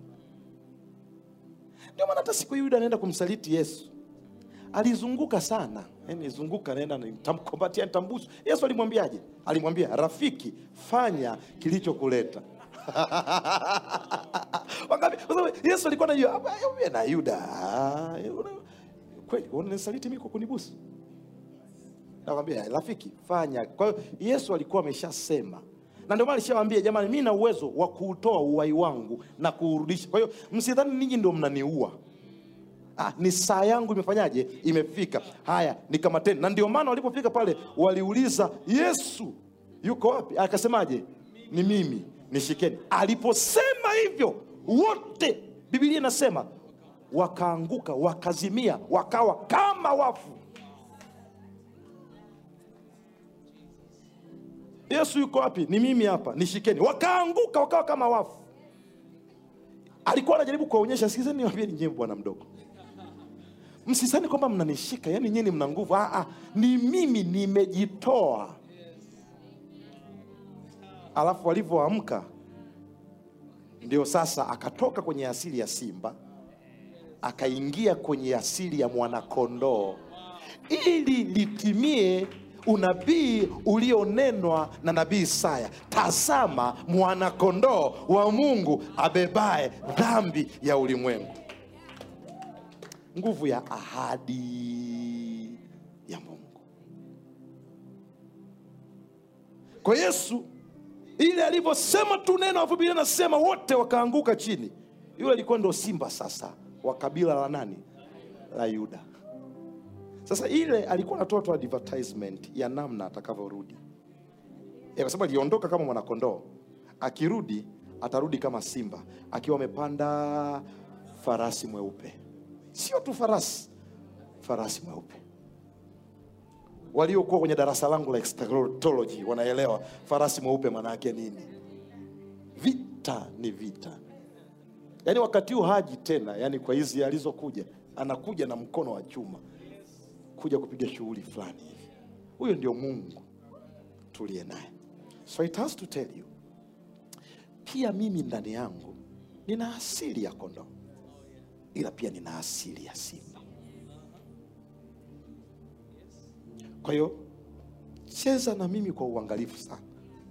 [SPEAKER 2] Ndio maana hata siku Yuda anaenda kumsaliti Yesu, alizunguka sana. Yaani zunguka naenda nitamkombatia nitambusu. Yesu alimwambiaje? Alimwambia rafiki, fanya kilichokuleta. Wangapi? Yesu alikuwa anajua na Yuda. Kweli unanisaliti mimi kwa kunibusu? Nakwambia rafiki, fanya. Kwa hiyo Yesu alikuwa ameshasema. Na ndio maana alishawaambia jamani, mimi na uwezo wa kuutoa uhai wangu na kuurudisha. Kwa hiyo msidhani ninyi ndio mnaniua. Ah, ni saa yangu imefanyaje? Imefika. Haya, nikamateni. Na ndio maana walipofika pale waliuliza Yesu yuko wapi? Akasemaje? Ni mimi, nishikeni. Aliposema hivyo wote, Biblia inasema wakaanguka, wakazimia, wakawa kama wafu. Yesu yuko wapi? Ni mimi hapa, nishikeni. Wakaanguka wakawa kama wafu. Alikuwa anajaribu kuwaonyesha, sikizeni niwaambie nyinyi bwana mdogo, msisani kwamba mnanishika, yani nyinyi mna nguvu. Ah ah, ni mimi nimejitoa. Alafu walivyoamka ndio sasa akatoka kwenye asili ya simba akaingia kwenye asili ya mwanakondoo, ili litimie unabii ulionenwa na nabii Isaya, tazama mwanakondoo wa Mungu abebaye dhambi ya ulimwengu. Nguvu ya ahadi ya Mungu. Kwa Yesu ile alivyosema tu neno, Biblia inasema wote wakaanguka chini. Yule alikuwa ndo simba sasa wa kabila la nani? La Yuda. Sasa ile alikuwa anatoa tu advertisement ya namna atakavyorudi. Ya kwa sababu aliondoka kama mwanakondoo, akirudi atarudi kama simba akiwa amepanda farasi mweupe. Sio tu farasi, farasi mweupe. Waliokuwa kwenye darasa langu la eschatology wanaelewa farasi mweupe maana yake nini. Vita ni vita. Yaani wakati huu haji tena, yani kwa hizi alizokuja, anakuja na mkono wa chuma kuja kupiga shughuli fulani hivi. Huyo ndio Mungu tuliye naye. So it has to tell you, pia mimi ndani yangu nina asili ya kondoo, ila pia nina asili ya simba. Kwa hiyo cheza na mimi kwa uangalifu sana.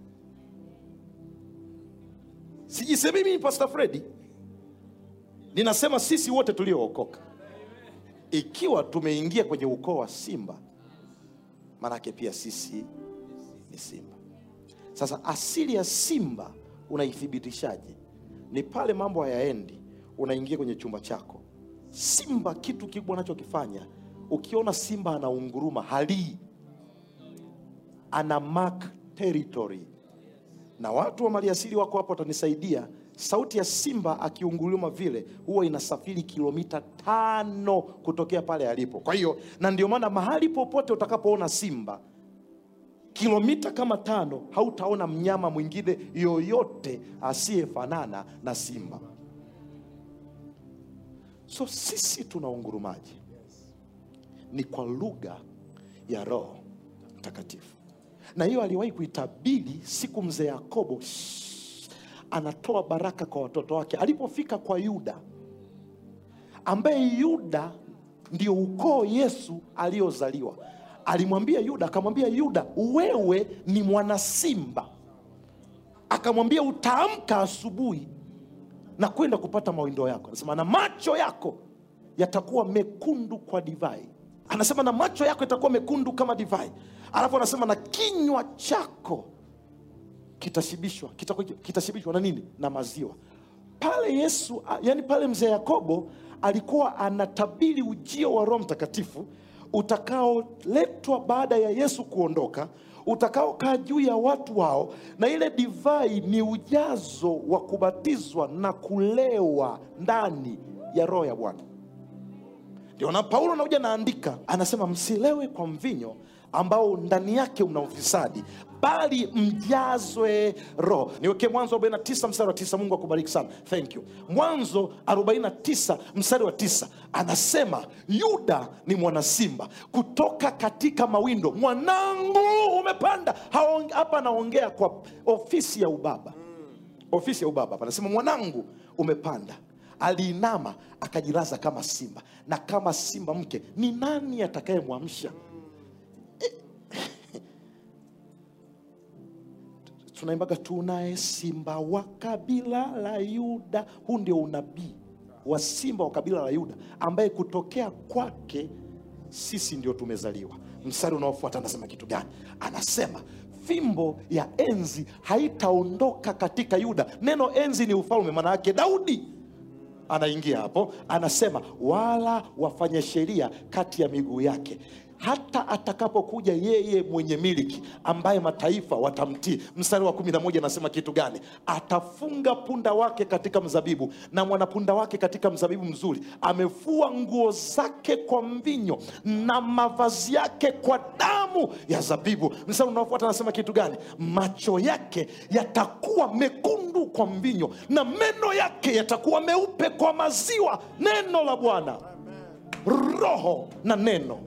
[SPEAKER 2] Sijisemi mimi Pastor Freddy, ninasema sisi wote tuliookoka, ikiwa tumeingia kwenye ukoo wa simba, manake pia sisi ni simba. Sasa asili ya simba unaithibitishaje? Ni pale mambo hayaendi, unaingia kwenye chumba chako. Simba kitu kikubwa anachokifanya, ukiona simba anaunguruma, halii, ana mark territory. Na watu wa maliasili wako hapo watanisaidia. Sauti ya simba akiunguruma vile huwa inasafiri kilomita tano kutokea pale alipo. Kwa hiyo na ndio maana mahali popote utakapoona simba kilomita kama tano, hautaona mnyama mwingine yoyote asiyefanana na simba. So sisi tunaungurumaji ni kwa lugha ya Roho Mtakatifu. Na hiyo aliwahi kuitabiri siku mzee Yakobo anatoa baraka kwa watoto wake. Alipofika kwa Yuda, ambaye Yuda ndio ukoo Yesu aliozaliwa, alimwambia Yuda, akamwambia Yuda, wewe ni mwana simba. Akamwambia utaamka asubuhi na kwenda kupata mawindo yako. Anasema na macho yako yatakuwa mekundu kwa divai. Anasema na macho yako yatakuwa mekundu kama divai. Alafu anasema na kinywa chako kitashibishwa, kitashibishwa na nini? Na maziwa. Pale Yesu, yani pale mzee Yakobo alikuwa anatabiri ujio wa Roho Mtakatifu utakaoletwa baada ya Yesu kuondoka, utakaokaa juu ya watu wao, na ile divai ni ujazo wa kubatizwa na kulewa ndani ya Roho ya Bwana. Ndio na Paulo anakuja naandika, anasema msilewe kwa mvinyo ambao ndani yake una ufisadi, bali mjazwe Roho. Niweke Mwanzo arobaini na tisa mstari wa tisa. Mungu akubariki sana. Thank you. Mwanzo arobaini na tisa mstari wa tisa anasema Yuda ni mwana simba kutoka katika mawindo, mwanangu umepanda. Hapa anaongea kwa ofisi ya ubaba. Ofisi ya ubaba. Anasema mwanangu umepanda. Aliinama akajilaza kama simba, na kama simba mke ni nani atakayemwamsha? Tunaimbaga tunaye simba wa kabila la Yuda. Huu ndio unabii wa simba wa kabila la Yuda, ambaye kutokea kwake sisi ndio tumezaliwa. Mstari unaofuata anasema kitu gani? Anasema fimbo ya enzi haitaondoka katika Yuda. Neno enzi ni ufalme, maana yake Daudi anaingia hapo. Anasema wala wafanya sheria kati ya miguu yake. hata atakapokuja yeye mwenye miliki ambaye mataifa watamtii. Mstari wa kumi na moja anasema kitu gani? Atafunga punda wake katika mzabibu na mwanapunda wake katika mzabibu mzuri. Amefua nguo zake kwa mvinyo na mavazi yake kwa damu ya zabibu. Mstari unaofuata anasema kitu gani? Macho yake yatakuwa mekundu kwa mvinyo na meno yake yatakuwa meupe kwa maziwa. Neno la Bwana. Roho na neno.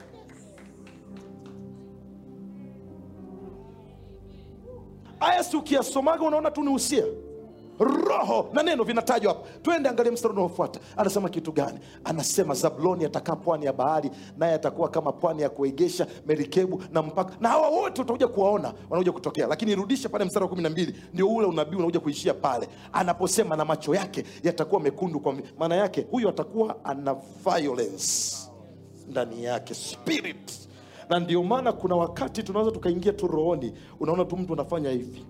[SPEAKER 2] Aya si ukiyasomaga unaona tu ni usia. Roho na neno vinatajwa hapa. Twende angalia mstari unaofuata. Anasema kitu gani? Anasema Zabuloni atakaa pwani ya bahari, naye atakuwa kama pwani ya kuegesha merikebu na mpaka. Na hawa wote utakuja kuwaona wanakuja kutokea. Lakini irudishe pale mstari wa kumi na mbili. Ndio ule unabii unakuja kuishia pale. Anaposema na macho yake yatakuwa mekundu kwa maana yake huyu atakuwa ana violence ndani yake, spirit. Na ndio maana kuna wakati tunaweza tukaingia tu rohoni, unaona tu mtu anafanya hivi.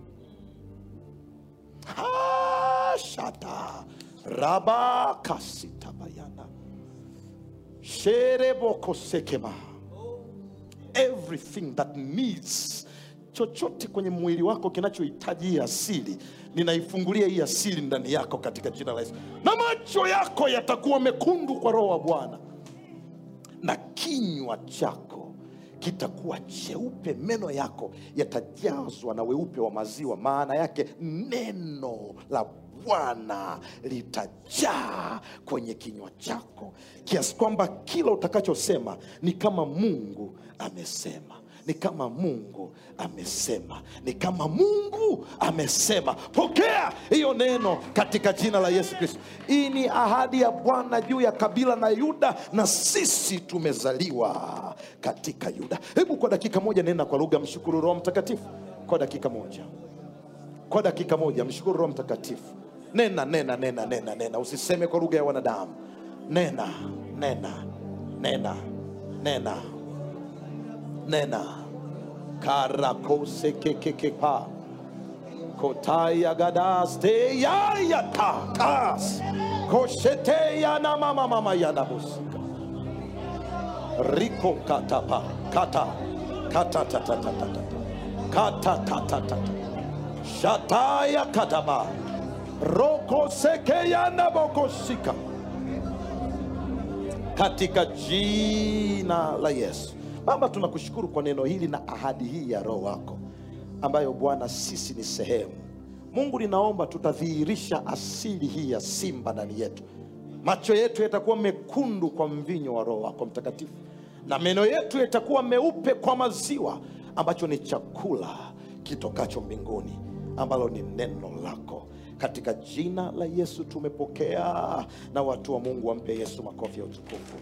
[SPEAKER 2] Ha shata raba kasita bayana sherebo sekema. Everything that needs, chochote kwenye mwili wako kinachohitaji hii asili, ninaifungulia hii asili ndani yako katika jina la Yesu. Na macho yako yatakuwa mekundu kwa Roho wa Bwana, na kinywa chako kitakuwa cheupe, meno yako yatajazwa na weupe wa maziwa. Maana yake neno la Bwana litajaa kwenye kinywa chako, kiasi kwamba kila utakachosema ni kama Mungu amesema, ni kama Mungu amesema, ni kama Mungu amesema. Pokea hiyo neno katika jina la Yesu Kristo. Hii ni ahadi ya Bwana juu ya kabila na Yuda, na sisi tumezaliwa katika Yuda. Hebu kwa dakika moja nena kwa lugha, mshukuru Roho Mtakatifu. Kwa dakika moja, kwa dakika moja mshukuru Roho Mtakatifu. Nena, nena, nena, nena, nena. Usiseme kwa lugha ya wanadamu. Nena, nena, nena, nena, nena. Karakose kekekepa kotaya gadaste ya ya takas koshete ya na mama mama ya na musika riko katapa kata kata tata tata kata kata tata shataya kataba roko seke ya na bokosika katika jina la Yesu. Baba, tunakushukuru kwa neno hili na ahadi hii ya Roho wako ambayo Bwana sisi ni sehemu. Mungu, ninaomba tutadhihirisha asili hii ya simba ndani yetu. Macho yetu yatakuwa mekundu kwa mvinyo wa Roho wako Mtakatifu, na meno yetu yatakuwa meupe kwa maziwa, ambacho ni chakula kitokacho mbinguni, ambalo ni neno lako. Katika jina la Yesu tumepokea, na watu wa Mungu wampe Yesu makofi ya utukufu.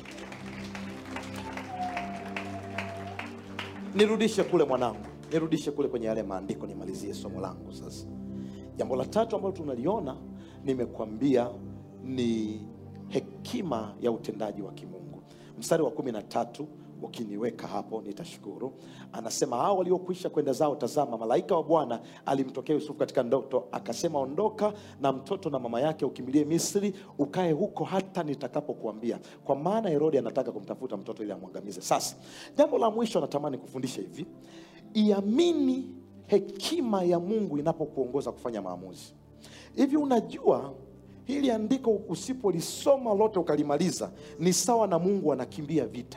[SPEAKER 2] Nirudishe kule mwanangu, nirudishe kule kwenye yale maandiko, nimalizie somo langu sasa. Jambo la tatu ambalo tunaliona, nimekwambia ni hekima ya utendaji wa kimungu. Mstari wa kumi na tatu ukiniweka hapo nitashukuru. Anasema hao waliokwisha kwenda zao, tazama malaika wa Bwana alimtokea Yusufu katika ndoto, akasema ondoka na mtoto na mama yake ukimbilie Misri, ukae huko hata nitakapokuambia, kwa maana Herode anataka kumtafuta mtoto ili amwangamize. Sasa jambo la mwisho natamani kufundisha hivi: iamini hekima ya Mungu inapokuongoza kufanya maamuzi. Hivi unajua hili andiko usipolisoma lote ukalimaliza, ni sawa na Mungu anakimbia vita.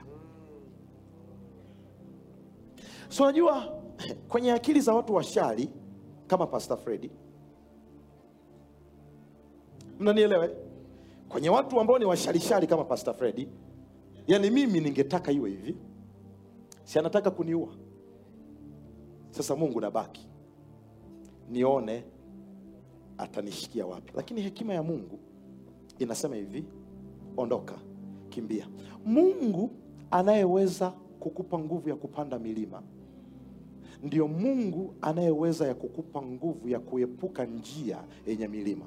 [SPEAKER 2] So unajua kwenye akili za watu washari kama Pastor Freddy, mnanielewa? Kwenye watu ambao ni washarishari kama Pastor Freddy, yani mimi ningetaka iwe hivi, si anataka kuniua. Sasa Mungu nabaki nione atanishikia wapi. Lakini hekima ya Mungu inasema hivi: ondoka, kimbia. Mungu anayeweza kukupa nguvu ya kupanda milima ndio Mungu anayeweza ya kukupa nguvu ya kuepuka njia yenye milima.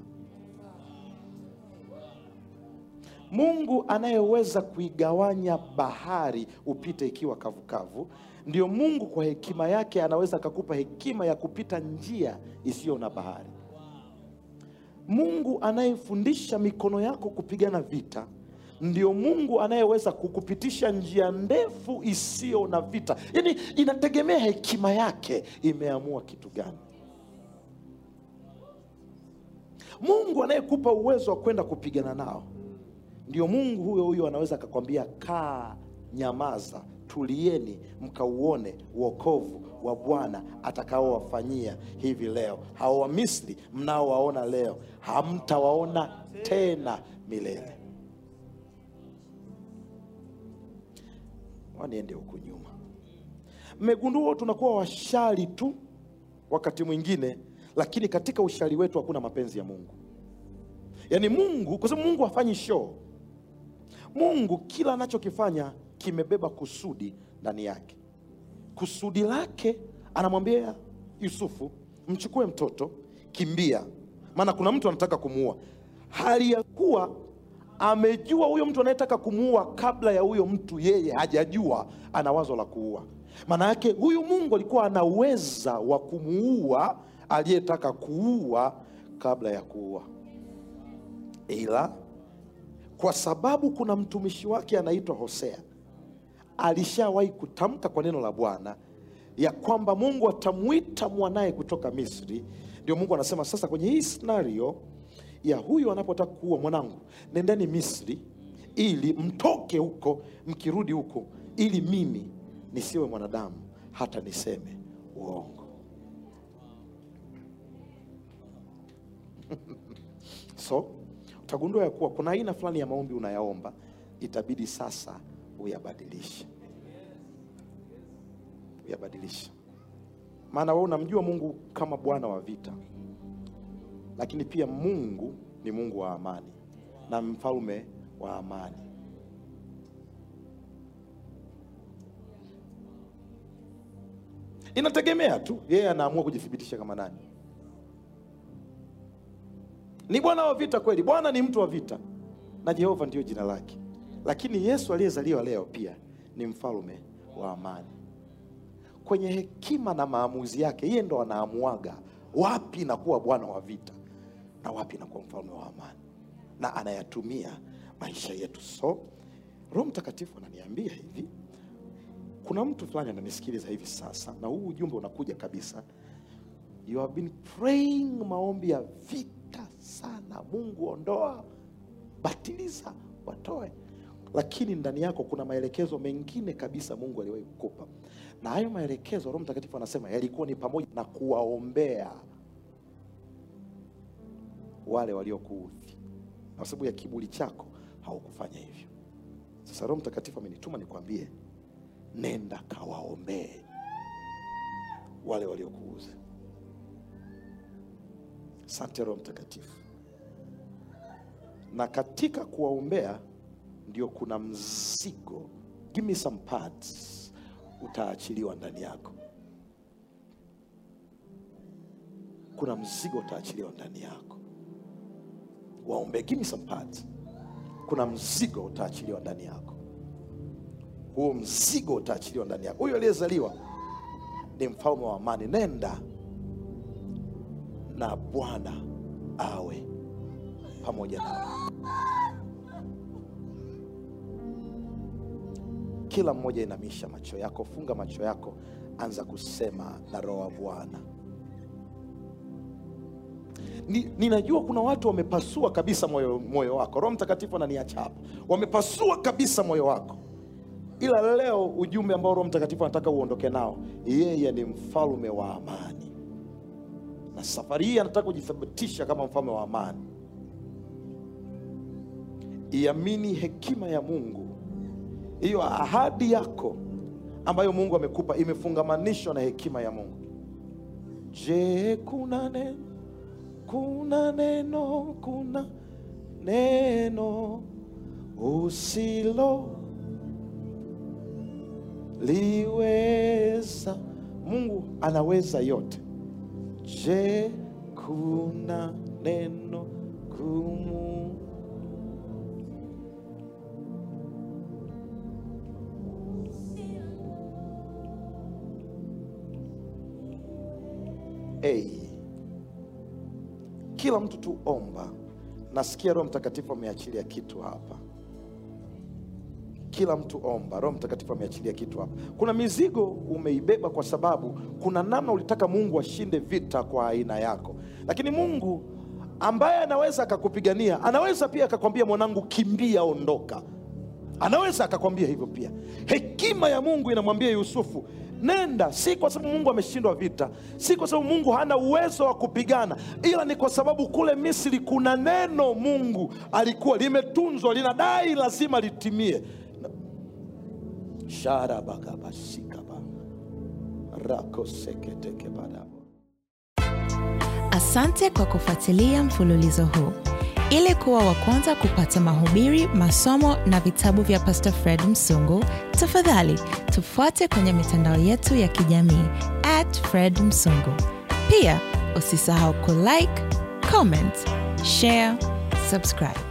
[SPEAKER 2] Mungu anayeweza kuigawanya bahari upite ikiwa kavukavu ndio Mungu kwa hekima yake anaweza kukupa hekima ya kupita njia isiyo na bahari. Mungu anayefundisha mikono yako kupigana vita ndio Mungu anayeweza kukupitisha njia ndefu isiyo na vita. Yaani inategemea hekima yake imeamua kitu gani. Mungu anayekupa uwezo wa kwenda kupigana nao, ndio Mungu huyo huyo anaweza akakwambia kaa, nyamaza, tulieni mkauone wokovu wa Bwana atakaowafanyia hivi leo. Hao wa Misri mnaowaona leo hamtawaona tena milele. Waniende huku nyuma. Mmegundua tunakuwa washari tu wakati mwingine, lakini katika ushari wetu hakuna mapenzi ya Mungu. Yaani Mungu, kwa sababu Mungu hafanyi show. Mungu kila anachokifanya kimebeba kusudi ndani yake. Kusudi lake, anamwambia Yusufu, mchukue mtoto, kimbia, maana kuna mtu anataka kumuua. Hali ya kuwa amejua huyo mtu anayetaka kumuua kabla ya huyo mtu yeye hajajua ana wazo la kuua. Maana yake huyu Mungu alikuwa ana uweza wa kumuua aliyetaka kuua kabla ya kuua. Ila kwa sababu kuna mtumishi wake anaitwa Hosea alishawahi kutamka kwa neno la Bwana ya kwamba Mungu atamuita mwanae kutoka Misri, ndio Mungu anasema sasa kwenye hii scenario ya huyu anapotaka kuua mwanangu, nendeni Misri ili mtoke huko, mkirudi huko ili mimi nisiwe mwanadamu hata niseme uongo. So utagundua ya kuwa kuna aina fulani ya maombi unayaomba itabidi sasa uyabadilishe. Uyabadilishe. Maana wewe unamjua Mungu kama Bwana wa vita, lakini pia Mungu ni Mungu wa amani na mfalme wa amani. Inategemea tu yeye anaamua kujithibitisha kama nani. Ni Bwana wa vita kweli, Bwana ni mtu wa vita, na Jehova ndio jina lake. Lakini Yesu aliyezaliwa leo pia ni mfalme wa amani. Kwenye hekima na maamuzi yake, yeye ndo anaamuaga wapi nakuwa Bwana wa vita na wapi nakuwa mfalme wa amani, na anayatumia maisha yetu. So Roho Mtakatifu ananiambia hivi, kuna mtu fulani ananisikiliza hivi sasa, na huu ujumbe unakuja kabisa. You have been praying maombi ya vita sana. Mungu ondoa, batiliza, watoe. Lakini ndani yako kuna maelekezo mengine kabisa Mungu aliwahi kukupa. Na hayo maelekezo Roho Mtakatifu anasema yalikuwa ni pamoja na kuwaombea wale waliokuudhi. Na kwa sababu ya kiburi chako haukufanya hivyo. Sasa Roho Mtakatifu amenituma nikwambie, nenda kawaombee wale waliokuudhi. Asante Roho Mtakatifu. Na katika kuwaombea ndio kuna mzigo, give me some parts, utaachiliwa ndani yako. Kuna mzigo utaachiliwa ndani yako. Waombe, give me some parts. Kuna mzigo utaachiliwa ndani yako. Huo mzigo utaachiliwa ndani yako. Huyo aliyezaliwa ni mfalme wa amani. Nenda na Bwana awe pamoja nawe. Kila mmoja inamisha macho yako, funga macho yako, anza kusema na Roho wa Bwana. Ni, ninajua kuna watu wamepasua kabisa moyo, moyo wako. Roho Mtakatifu ananiacha hapa. Wamepasua kabisa moyo wako. Ila leo ujumbe ambao Roho Mtakatifu anataka uondoke nao, yeye ni mfalme wa amani. Na safari hii anataka kujithibitisha kama mfalme wa amani. Iamini hekima ya Mungu. Hiyo ahadi yako ambayo Mungu amekupa imefungamanishwa na hekima ya Mungu. Je, kuna neno, kuna neno, kuna neno usilo liweza? Mungu anaweza yote. Je, kuna neno gumu? Hey. Kila mtu tu omba. Nasikia Roho Mtakatifu ameachilia kitu hapa. Kila mtu omba. Roho Mtakatifu ameachilia kitu hapa. Kuna mizigo umeibeba kwa sababu kuna namna ulitaka Mungu ashinde vita kwa aina yako. Lakini Mungu ambaye anaweza akakupigania, anaweza pia akakwambia mwanangu kimbia, ondoka. Anaweza akakwambia hivyo pia. Hekima ya Mungu inamwambia Yusufu, nenda, si kwa sababu Mungu ameshindwa vita, si kwa sababu Mungu hana uwezo wa kupigana, ila ni kwa sababu kule Misri kuna neno Mungu alikuwa limetunzwa, linadai lazima litimie. Sharabagabasikaba rako seketeke badabo.
[SPEAKER 1] Asante kwa kufuatilia mfululizo huu. Ili kuwa wa kwanza kupata mahubiri, masomo na vitabu vya Pastor Fred Msungu, tafadhali tufuate kwenye mitandao yetu ya kijamii at Fred Msungu. Pia usisahau kulike, comment, share, subscribe.